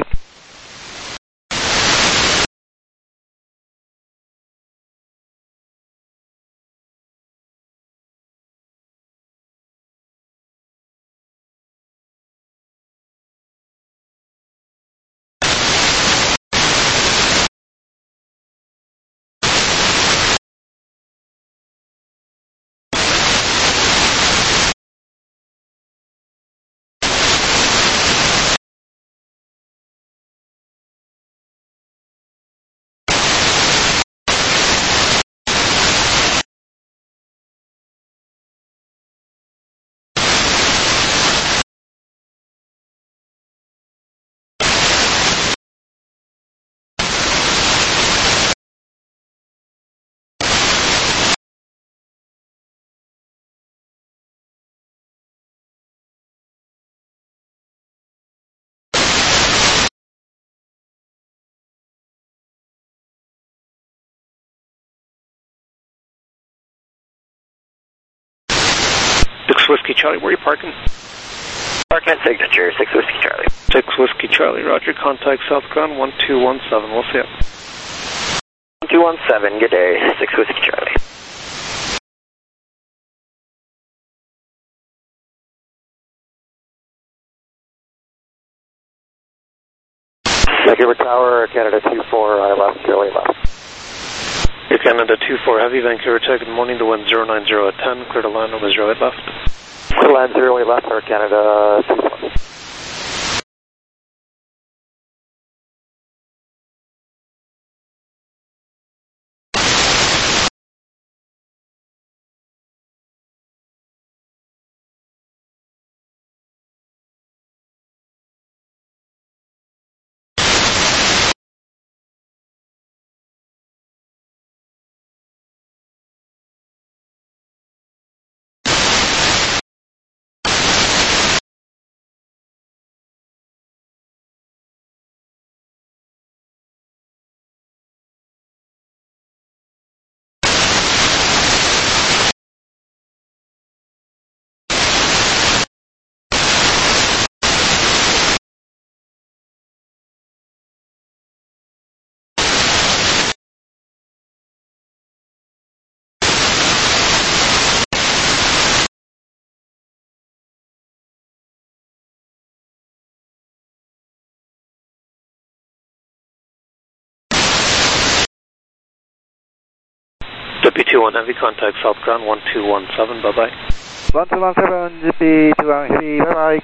six Whiskey Charlie, where are you parking? Parking at Signature, six Whiskey Charlie. six Whiskey Charlie, roger, contact South Ground one two one seven, we'll see you. one two one seven, good day, six Whiskey Charlie. Vancouver Tower, Canada two four, I left, Shirley left. Air Canada two four heavy, Vancouver Tech, good morning, the wind zero nine zero at ten, clear to land, number zero eight left. Clear to land zero eight left, Air Canada two four. W two one Heavy, contact South Ground one two one seven, bye-bye. one two one seven, G P two one Heavy, bye-bye.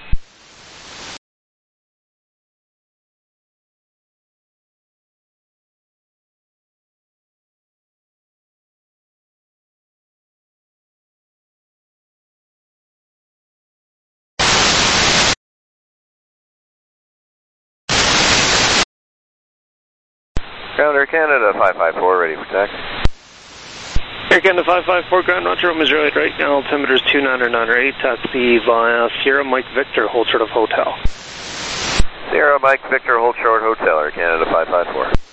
Ground Air Canada five five four, ready for taxi. Air Canada five five four, Ground Roger, Rome is right, right now, altimeter is two nine nine eight, taxi via Sierra Mike Victor, hold short of hotel. Sierra Mike Victor, hold short hotel, Air Canada five five four.